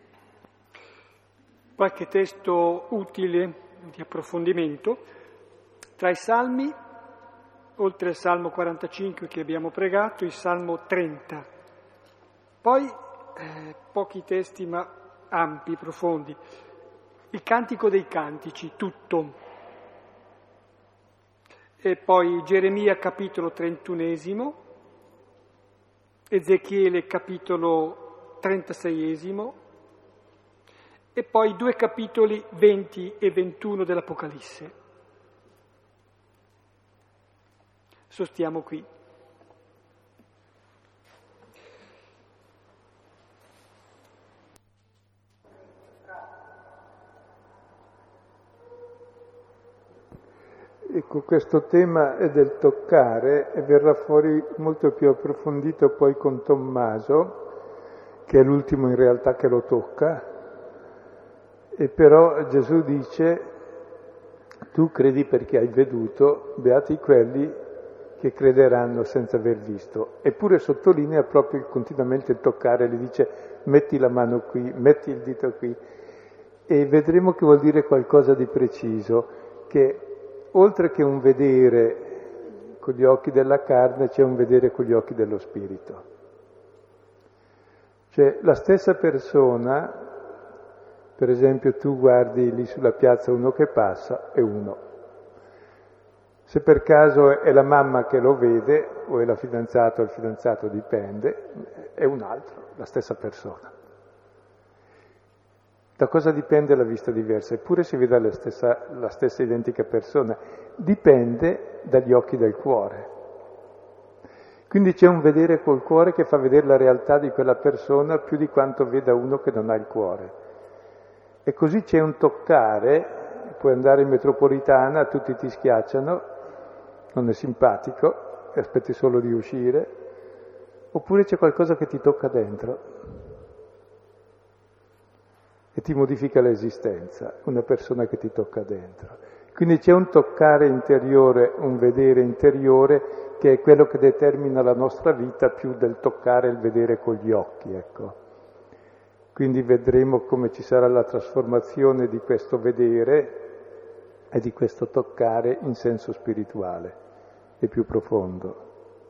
Qualche testo utile di approfondimento. Tra i salmi, oltre al Salmo quarantacinque che abbiamo pregato, il Salmo trenta. Poi eh, pochi testi ma ampi, profondi. Il Cantico dei Cantici, tutto. E poi Geremia capitolo trentunesimo, Ezechiele capitolo trentaseiesimo e poi due capitoli venti e ventuno dell'Apocalisse. Sostiamo qui. Ecco, questo tema è del toccare e verrà fuori molto più approfondito poi con Tommaso, che è l'ultimo in realtà che lo tocca, e però Gesù dice: tu credi perché hai veduto, beati quelli che crederanno senza aver visto. Eppure sottolinea proprio continuamente il toccare, gli dice: metti la mano qui, metti il dito qui, e vedremo che vuol dire qualcosa di preciso, che oltre che un vedere con gli occhi della carne, c'è un vedere con gli occhi dello spirito. Cioè la stessa persona, per esempio tu guardi lì sulla piazza uno che passa, è uno. Se per caso è la mamma che lo vede, o è la fidanzata o il fidanzato, dipende, è un altro, la stessa persona. Da cosa dipende la vista diversa? Eppure si vede la stessa, la stessa identica persona. Dipende dagli occhi del cuore. Quindi c'è un vedere col cuore che fa vedere la realtà di quella persona più di quanto veda uno che non ha il cuore. E così c'è un toccare, puoi andare in metropolitana, tutti ti schiacciano, non è simpatico, e aspetti solo di uscire, oppure c'è qualcosa che ti tocca dentro e ti modifica l'esistenza, una persona che ti tocca dentro. Quindi c'è un toccare interiore, un vedere interiore, che è quello che determina la nostra vita più del toccare e il vedere con gli occhi, ecco. Quindi vedremo come ci sarà la trasformazione di questo vedere e di questo toccare in senso spirituale e più profondo.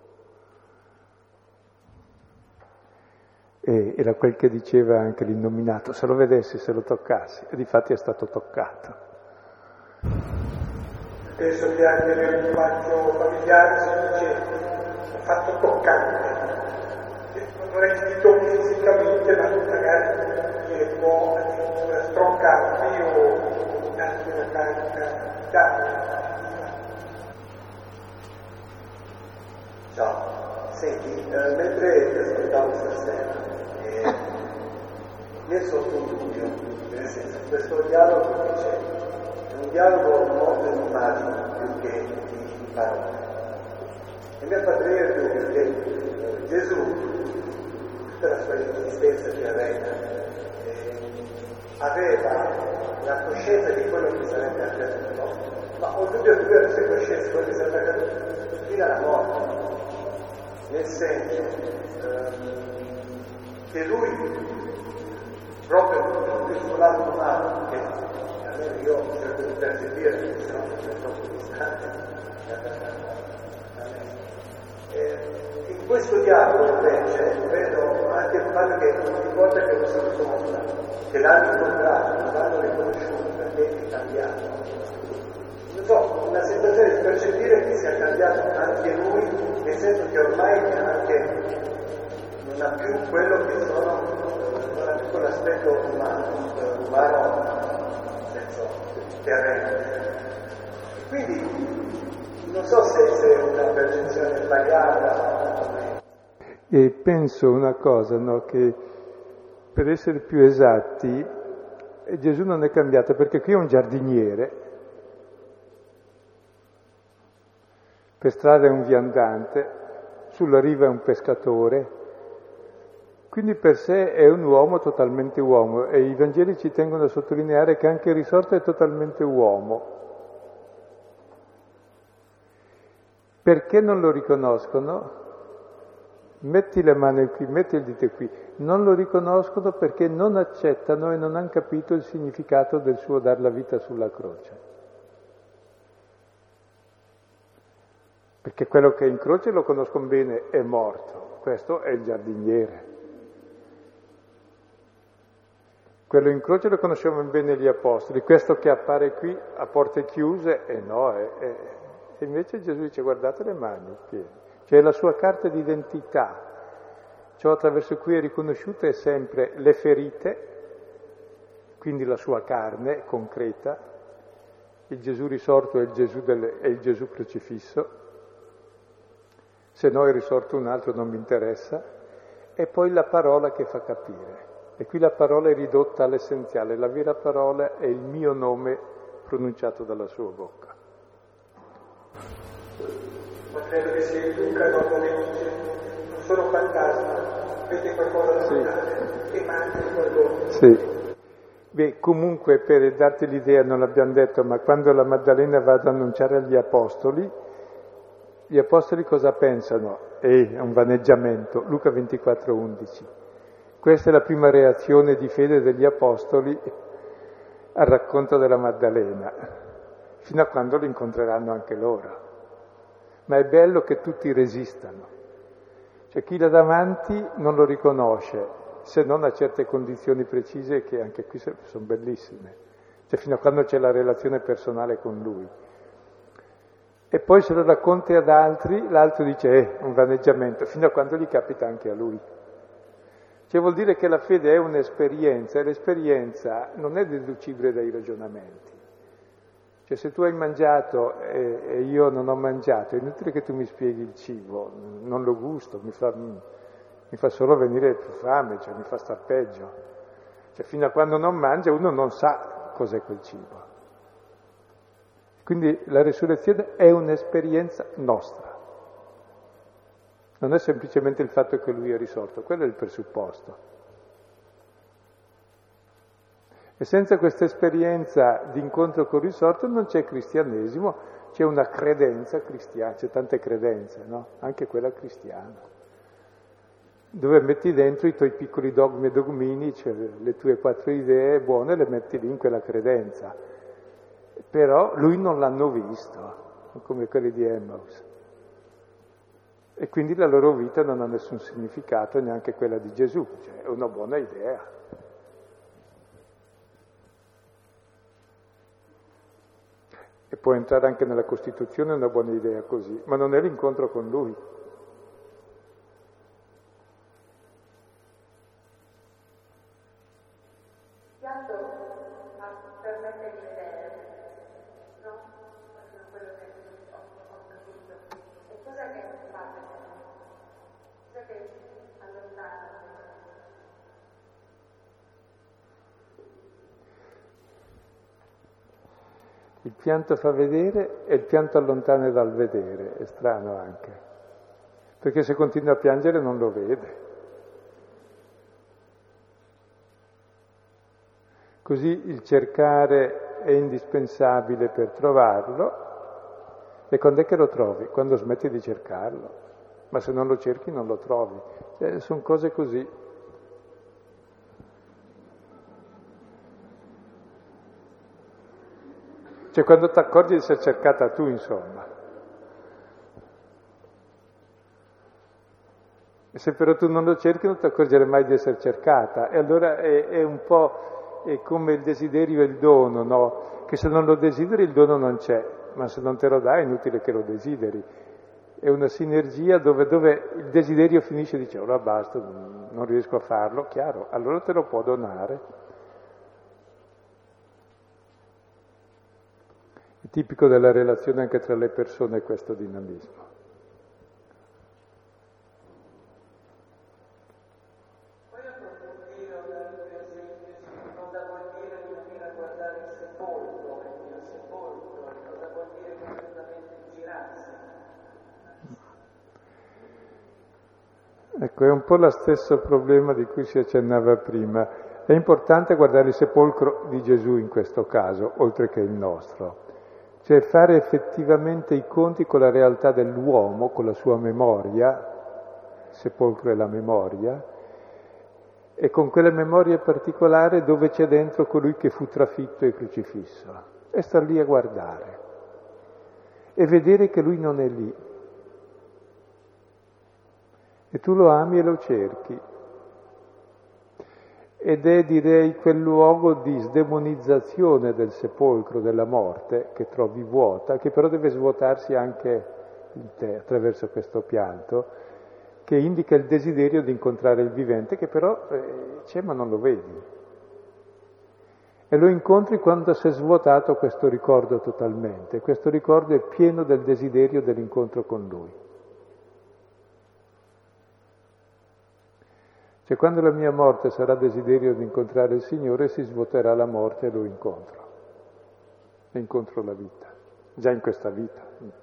E era quel che diceva anche l'innominato: se lo vedessi, se lo toccassi, e difatti è stato toccato. penso che anche nel linguaggio familiare si dice un fatto toccante, non è che ti tocchi fisicamente, ma magari che può addirittura stroncarti o darti una carica vitale. Ciao, senti, eh, mentre ti ascoltavo stasera, eh, mi è sorto un dubbio, nel senso, questo dialogo che c'è, è un dialogo molto di immagini più che di parole. E mi appartiene più perché eh, Gesù, tutta la sua esistenza terrena, eh, aveva la coscienza di quello che sarebbe accaduto, ma ho il dubbio che lui avesse coscienza di quello che sarebbe accaduto fino alla morte. Nel senso eh, che lui, proprio tutto il suo lato umano, che almeno io cerco di percepire, perché sennò sono troppo distante da me. Eh, in questo dialogo invece vedo anche il fatto che ogni volta che lo si incontra, che l'hanno incontrato, l'hanno riconosciuto perché è cambiato. Non so, una sensazione di percepire che sia cambiato anche lui, nel senso che ormai anche non ha più quello che sono, non ha più quell'aspetto umano, umano nel senso terreno. Quindi non so se, se è una percezione sbagliata. E penso una cosa, no, che per essere più esatti, Gesù non è cambiato perché qui è un giardiniere, per strada è un viandante, sulla riva è un pescatore, quindi per sé è un uomo totalmente uomo e i Vangeli ci tengono a sottolineare che anche il risorto è totalmente uomo. Perché non lo riconoscono? Metti le mani qui, metti il dito qui. Non lo riconoscono perché non accettano e non hanno capito il significato del suo dar la vita sulla croce. Perché quello che è in croce lo conoscono bene, è morto. Questo è il giardiniere. Quello in croce lo conosciamo bene gli apostoli. Questo che appare qui a porte chiuse, e eh no, è, è, e invece Gesù dice guardate le mani piene. Cioè la sua carta d'identità. Ciò attraverso cui è riconosciuta è sempre le ferite, quindi la sua carne concreta. Il Gesù risorto è il Gesù, del, è il Gesù crocifisso. Se no è risorto un altro non mi interessa, e poi la parola che fa capire. E qui la parola è ridotta all'essenziale, la vera parola è il mio nome pronunciato dalla sua bocca. Ma credo che sia in Luca dopo che dice, non sono fantasma, avete qualcosa da mangiare, e mangi qualcosa. Sì. Beh, comunque per darti l'idea, non l'abbiamo detto, ma quando la Maddalena va ad annunciare agli apostoli, gli apostoli cosa pensano? Eh, è un vaneggiamento, Luca ventiquattro undici. Questa è la prima reazione di fede degli apostoli al racconto della Maddalena, fino a quando lo incontreranno anche loro. Ma è bello che tutti resistano. Cioè chi là davanti non lo riconosce, se non a certe condizioni precise che anche qui sono bellissime. Cioè fino a quando c'è la relazione personale con lui. E poi se lo racconti ad altri, l'altro dice, eh, un vaneggiamento, fino a quando gli capita anche a lui. Cioè vuol dire che la fede è un'esperienza, e l'esperienza non è deducibile dai ragionamenti. Cioè se tu hai mangiato e, e io non ho mangiato, è inutile che tu mi spieghi il cibo, non lo gusto, mi fa, mi fa solo venire più fame, cioè mi fa star peggio. Cioè fino a quando non mangia uno non sa cos'è quel cibo. Quindi la resurrezione è un'esperienza nostra. Non è semplicemente il fatto che lui è risorto, quello è il presupposto. E senza questa esperienza di incontro col risorto non c'è cristianesimo, c'è una credenza cristiana, c'è tante credenze, no? Anche quella cristiana, dove metti dentro i tuoi piccoli dogmi e dogmini, cioè le tue quattro idee buone, le metti lì in quella credenza. Però lui non l'hanno visto, come quelli di Emmaus. E quindi la loro vita non ha nessun significato, neanche quella di Gesù, cioè è una buona idea. E può entrare anche nella Costituzione, è una buona idea così, ma non è l'incontro con Lui. Il pianto fa vedere e il pianto allontana dal vedere, è strano anche, perché se continua a piangere non lo vede. Così il cercare è indispensabile per trovarlo, e quando è che lo trovi? Quando smetti di cercarlo, ma se non lo cerchi non lo trovi. Eh, sono cose così. Cioè quando ti accorgi di essere cercata tu, insomma. E se però tu non lo cerchi non ti accorgerai mai di essere cercata. E allora è, è un po' è come il desiderio e il dono, no? Che se non lo desideri il dono non c'è, ma se non te lo dai è inutile che lo desideri. È una sinergia dove, dove il desiderio finisce e dice ora basta, non riesco a farlo, chiaro, allora te lo può donare. È tipico della relazione anche tra le persone questo dinamismo. Poi approfondire per esempio cosa vuol dire venire a guardare il sepolcro, il sepolcro, cosa vuol dire concretamente girarsi. Ecco, è un po' lo stesso problema di cui si accennava prima. È importante guardare il sepolcro di Gesù in questo caso, oltre che il nostro. Cioè fare effettivamente i conti con la realtà dell'uomo, con la sua memoria, il sepolcro è la memoria, e con quella memoria particolare dove c'è dentro colui che fu trafitto e crocifisso. E star lì a guardare e vedere che lui non è lì. E tu lo ami e lo cerchi. Ed è, direi, quel luogo di sdemonizzazione del sepolcro, della morte, che trovi vuota, che però deve svuotarsi anche in te attraverso questo pianto, che indica il desiderio di incontrare il vivente, che però eh, c'è ma non lo vedi. E lo incontri quando si è svuotato questo ricordo totalmente. Questo ricordo è pieno del desiderio dell'incontro con Lui. Cioè quando la mia morte sarà desiderio di incontrare il Signore, si svuoterà la morte e lo incontro. E incontro la vita, già in questa vita.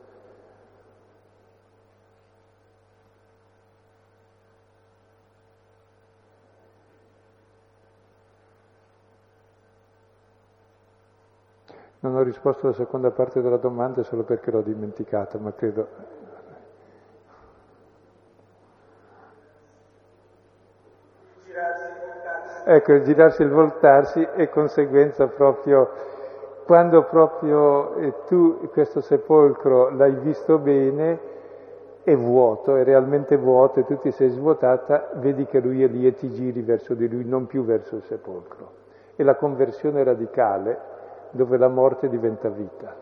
Non ho risposto alla seconda parte della domanda solo perché l'ho dimenticata, ma credo... Ecco, il girarsi e il voltarsi è conseguenza proprio, quando proprio eh, tu questo sepolcro l'hai visto bene, è vuoto, è realmente vuoto e tu ti sei svuotata, vedi che lui è lì e ti giri verso di lui, non più verso il sepolcro. È la conversione radicale dove la morte diventa vita.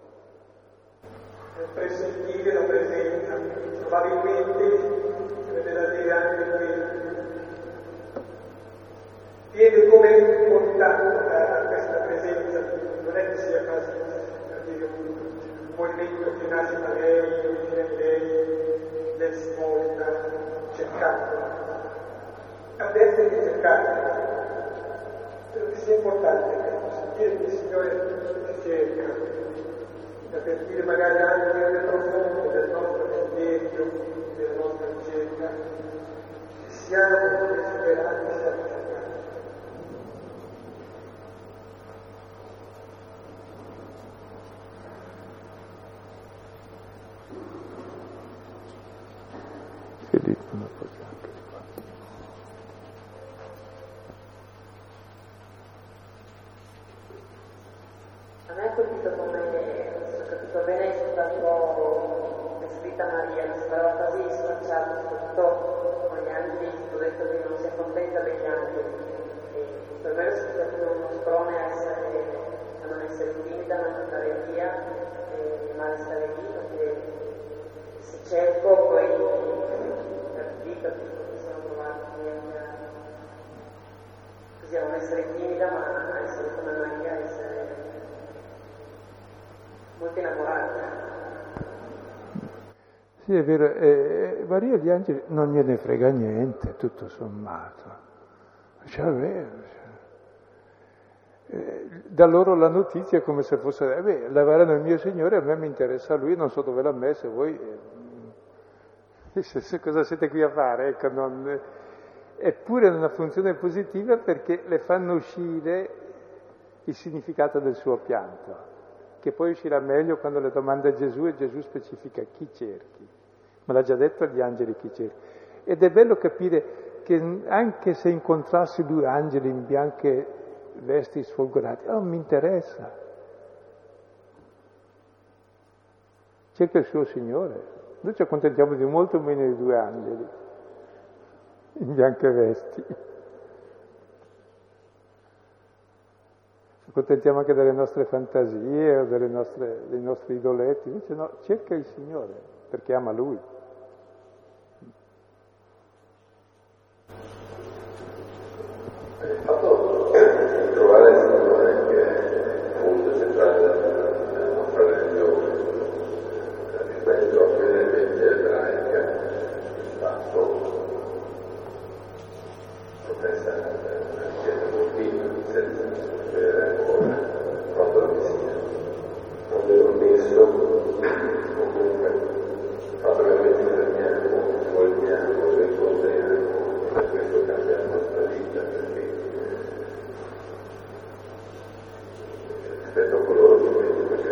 Per sentire la presenza, probabilmente sarebbe da dire anche che viene come importante a questa presenza, non è che sia quasi per dire, un movimento che nasce da lei, viene lei, lei svolta, cercando, adesso di cercare. Credo che sia importante questo, sentire che il Signore ci cerca, per dire magari anche nel profondo del nostro desiderio, della nostra ricerca, che siamo desiderati, siamo cercati. Filippo, una cosa anche di qua. A me è colpito come, se ho capito bene, è stato descritta Maria, mi sembrava quasi sfacciata, soprattutto con gli angeli, ho detto che non si accontenta degli angeli. E per me è stato uno sprone a, essere, a non essere timida, a non andare via, essere timida, ma essere come Maria, essere molto innamorata. Sì, è vero, eh, Maria gli angeli non gliene frega niente, tutto sommato. Cioè, è vero, cioè. Eh, da loro la notizia è come se fosse, eh beh, lavorano il mio Signore, a me mi interessa Lui, non so dove l'ha messo, e voi eh, se, se, cosa siete qui a fare? Ecco, non, eppure è una funzione positiva perché le fanno uscire il significato del suo pianto, che poi uscirà meglio quando le domanda a Gesù e Gesù specifica chi cerchi. Me l'ha già detto agli angeli chi cerchi. Ed è bello capire che anche se incontrassi due angeli in bianche vesti sfolgorate, non mi interessa. Cerca il suo Signore. Noi ci accontentiamo di molto meno di due angeli in bianche vesti. Ci accontentiamo anche delle nostre fantasie o delle nostre, dei nostri idoletti. Invece no, cerca il Signore, perché ama Lui. Il fatto di trovare il Signore, che è il punto centrale della nostra religione, rispetto a quelle legge ebraica, il fatto promessa che è continua, senza sapere ancora quando lo sia. Non devo messo, comunque, il fatto che noi ci fermiamo, ci voltiamo, ci incontriamo, per questo cambia la nostra vita, perché rispetto a coloro che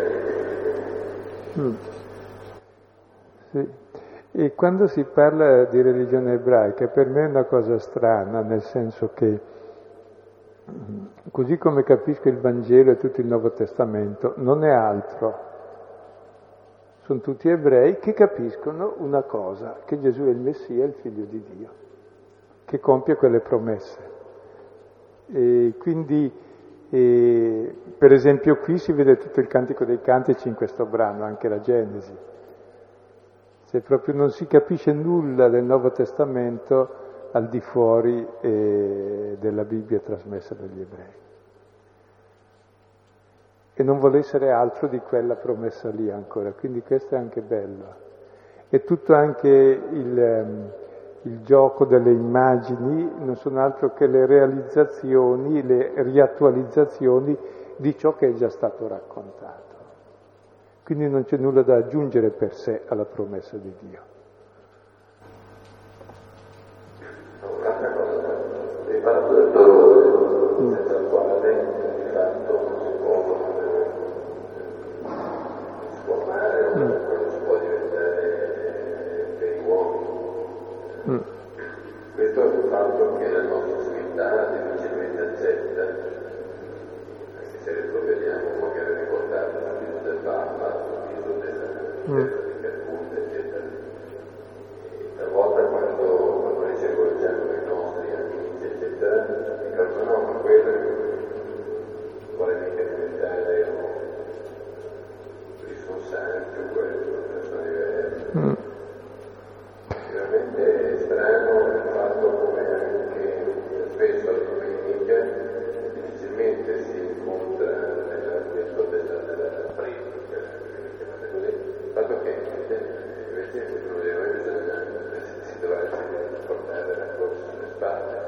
mm. Sì. E quando si parla di religione ebraica, per me è una cosa strana, nel senso che, così come capisco il Vangelo e tutto il Nuovo Testamento, non è altro. Sono tutti ebrei che capiscono una cosa, che Gesù è il Messia, il Figlio di Dio, che compie quelle promesse. E quindi, e, per esempio, qui si vede tutto il Cantico dei Cantici in questo brano, anche la Genesi. Se proprio non si capisce nulla del Nuovo Testamento al di fuori eh, della Bibbia trasmessa dagli ebrei. E non vuole essere altro di quella promessa lì ancora, quindi questo è anche bello. E tutto anche il, um, il gioco delle immagini non sono altro che le realizzazioni, le riattualizzazioni di ciò che è già stato raccontato. Quindi non c'è nulla da aggiungere per sé alla promessa di Dio. un'altra cosa, il fatto del dolore, senza il quale di fatto non si può, non si può amare o comunque non si può diventare dei uomini. Mm. Questo è un fatto che la nostra civiltà difficilmente accetta, anche se ritroviamo magari ricordato l'avviso del Papa, l'avviso della chiesa di Calcutta, eccetera. E talvolta quando, quando riceviamo i nostri amici, eccetera, dicono no, ma quello vuole mica diventare risponsanti o quello, persone diverse. Mm. Veramente è strano il fatto come anche spesso la domenica difficilmente si incontra nell'ambito della, della pratica, chiamate così, il fatto che invece il problema bisogna si dovrebbe portare la croce sulle spalle.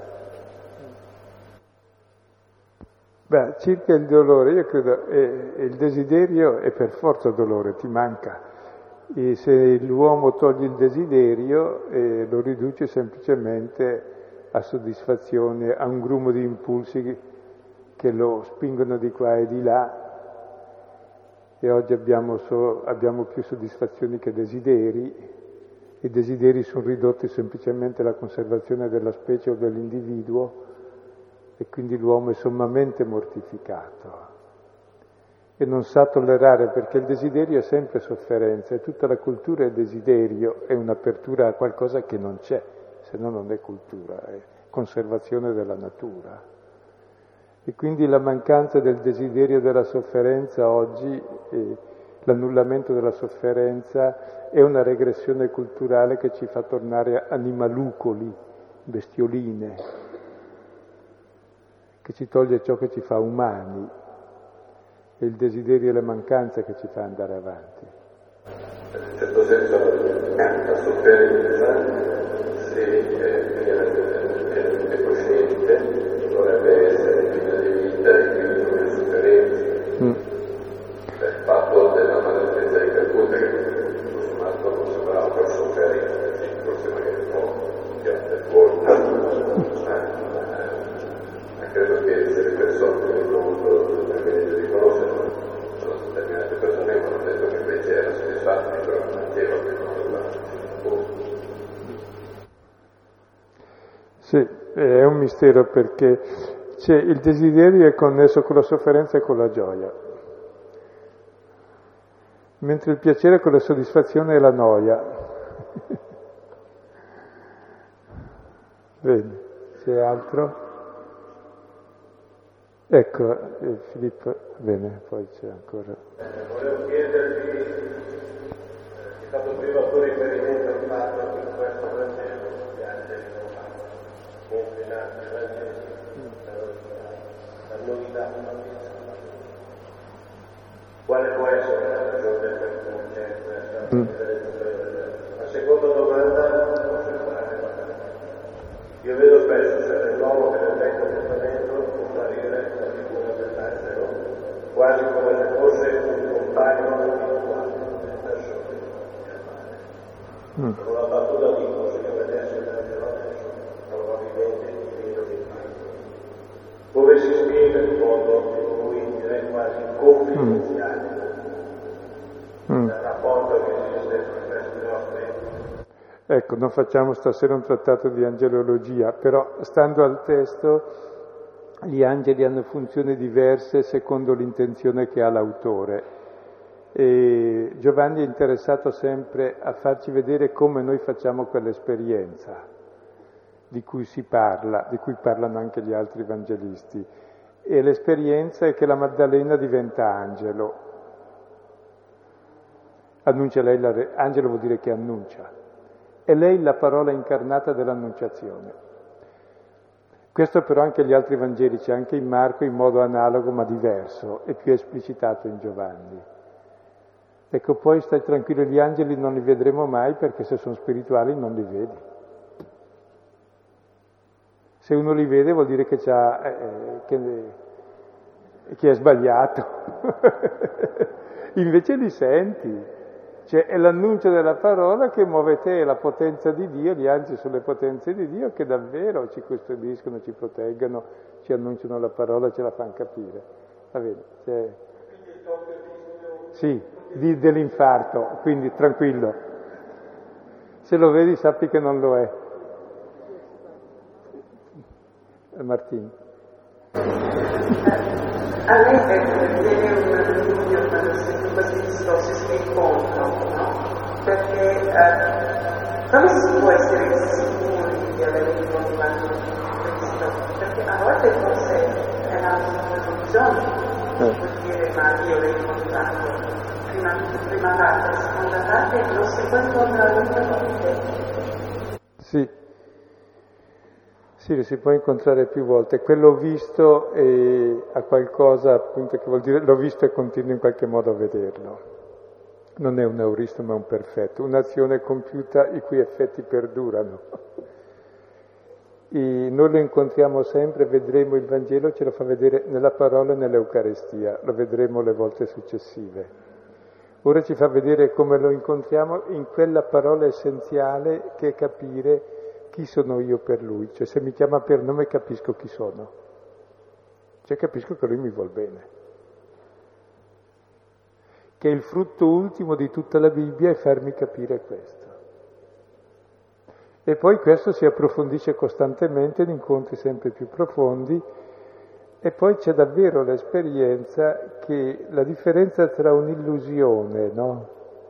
Beh, circa il dolore, io credo eh, il desiderio è per forza dolore, ti manca. E se l'uomo toglie il desiderio eh, lo riduce semplicemente a soddisfazione, a un grumo di impulsi che, che lo spingono di qua e di là, e oggi abbiamo, so, abbiamo più soddisfazioni che desideri. I desideri sono ridotti semplicemente alla conservazione della specie o dell'individuo, e quindi l'uomo è sommamente mortificato e non sa tollerare, perché il desiderio è sempre sofferenza e tutta la cultura è desiderio, è un'apertura a qualcosa che non c'è, se no non è cultura, è conservazione della natura. E quindi la mancanza del desiderio della sofferenza oggi, eh, l'annullamento della sofferenza, è una regressione culturale che ci fa tornare animalucoli, bestioline, che ci toglie ciò che ci fa umani, è il desiderio e le mancanze che ci fa andare avanti. In un certo senso la sofferenza, se è cosciente, dovrebbe essere figlia di vita e quindi non è sofferenza. Mm. Il fatto della malattia di Calcutta, che tutto sommato non sembrava per sofferenza, forse magari un po' piatta e forte, ma credo che le persone che hanno avuto la grazia di conoscere sono determinate persone che hanno detto che invece era soddisfatto di quello che faceva, che non aveva risposto. Sì, è un mistero perché c'è il desiderio è connesso con la sofferenza e con la gioia, mentre il piacere con la soddisfazione e la noia. Vedi, c'è altro? Ecco, eh, Filippo, bene, poi c'è ancora. Eh, volevo chiedervi, eh, è stato prima tu riferimento al fatto che in questo Vangelo gli angeli non vanno inclinati ai Vangeli, la novità. Quale può essere la ragione per cui c'è questa mm. La seconda domanda, io vedo spesso sia nel Nuovo che nel Vecchio Testamento comparire la figura dell'angelo, quasi come se fosse un compagno spirituale delle persone che amare. Mm. Con una battuta dico, se io vedessi l'angelo adesso, probabilmente mi vedo di più. Come si spiega il modo in cui direi quasi confidenziale mm. del rapporto che esiste tra questi nostri? Ecco, non facciamo stasera un trattato di angelologia, però stando al testo gli angeli hanno funzioni diverse secondo l'intenzione che ha l'autore. E Giovanni è interessato sempre a farci vedere come noi facciamo quell'esperienza di cui si parla, di cui parlano anche gli altri evangelisti. E l'esperienza è che la Maddalena diventa angelo. Annuncia lei la re... Angelo vuol dire che annuncia. È lei la parola incarnata dell'annunciazione. Questo però anche gli altri Vangeli, c'è anche in Marco in modo analogo ma diverso, e più esplicitato in Giovanni. Ecco, poi stai tranquillo, gli angeli non li vedremo mai perché se sono spirituali non li vedi. Se uno li vede vuol dire che, c'ha, eh, che, che è sbagliato. Invece li senti. Cioè è l'annuncio della parola che muove te, la potenza di Dio, gli angeli sono le potenze di Dio che davvero ci custodiscono, ci proteggono, ci annunciano la parola, ce la fanno capire. Va bene, cioè... Sì, di, dell'infarto, quindi tranquillo. Se lo vedi sappi che non lo è. Martino. A me viene un dubbio quando sento questi discorsi si incontrano, no? Perché eh, come si può essere sicuri di aver incontrato Cristo? Perché a volte forse è una presunzione, vuol dire ma io l'ho incontrato, prima, prima parte, seconda parte, non si può incontrare molte volte. Sì. Sì, si può incontrare più volte. Quello visto è, ha qualcosa, appunto, che vuol dire l'ho visto e continuo in qualche modo a vederlo. Non è un auristo, ma un perfetto. Un'azione compiuta i cui effetti perdurano. E noi lo incontriamo sempre, vedremo il Vangelo, ce lo fa vedere nella parola e nell'Eucarestia. Lo vedremo le volte successive. Ora ci fa vedere come lo incontriamo in quella parola essenziale che è capire chi sono io per lui, cioè se mi chiama per nome capisco chi sono, cioè capisco che lui mi vuol bene, che il frutto ultimo di tutta la Bibbia è farmi capire questo. E poi questo si approfondisce costantemente in incontri sempre più profondi e poi c'è davvero l'esperienza che la differenza tra un'illusione, no?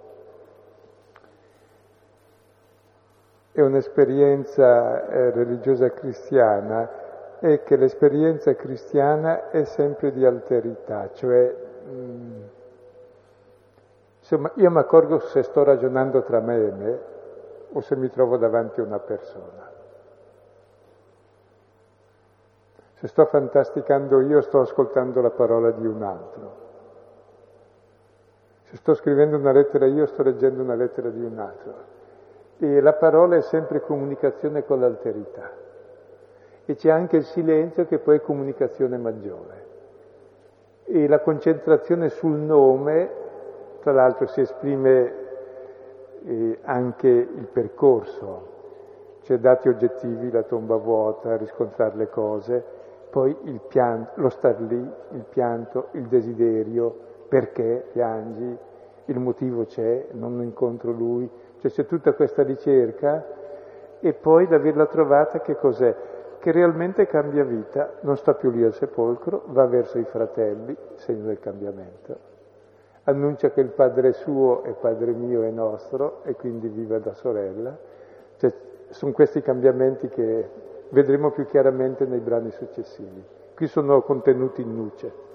E un'esperienza eh, religiosa cristiana è che l'esperienza cristiana è sempre di alterità, cioè mh, insomma io mi accorgo se sto ragionando tra me e me o se mi trovo davanti a una persona. Se sto fantasticando io, sto ascoltando la parola di un altro. Se sto scrivendo una lettera io, sto leggendo una lettera di un altro. E la parola è sempre comunicazione con l'alterità. E c'è anche il silenzio che poi è comunicazione maggiore. E la concentrazione sul nome, tra l'altro si esprime eh, anche il percorso, cioè dati oggettivi, la tomba vuota, riscontrare le cose, poi il pianto, lo star lì, il pianto, il desiderio, perché piangi, il motivo c'è, non incontro lui, cioè c'è tutta questa ricerca e poi l'averla trovata che cos'è? Che realmente cambia vita, non sta più lì al sepolcro, va verso i fratelli, segno del cambiamento, annuncia che il padre suo è padre mio e nostro e quindi vive da sorella, cioè, sono questi cambiamenti che vedremo più chiaramente nei brani successivi. Qui sono contenuti in nuce.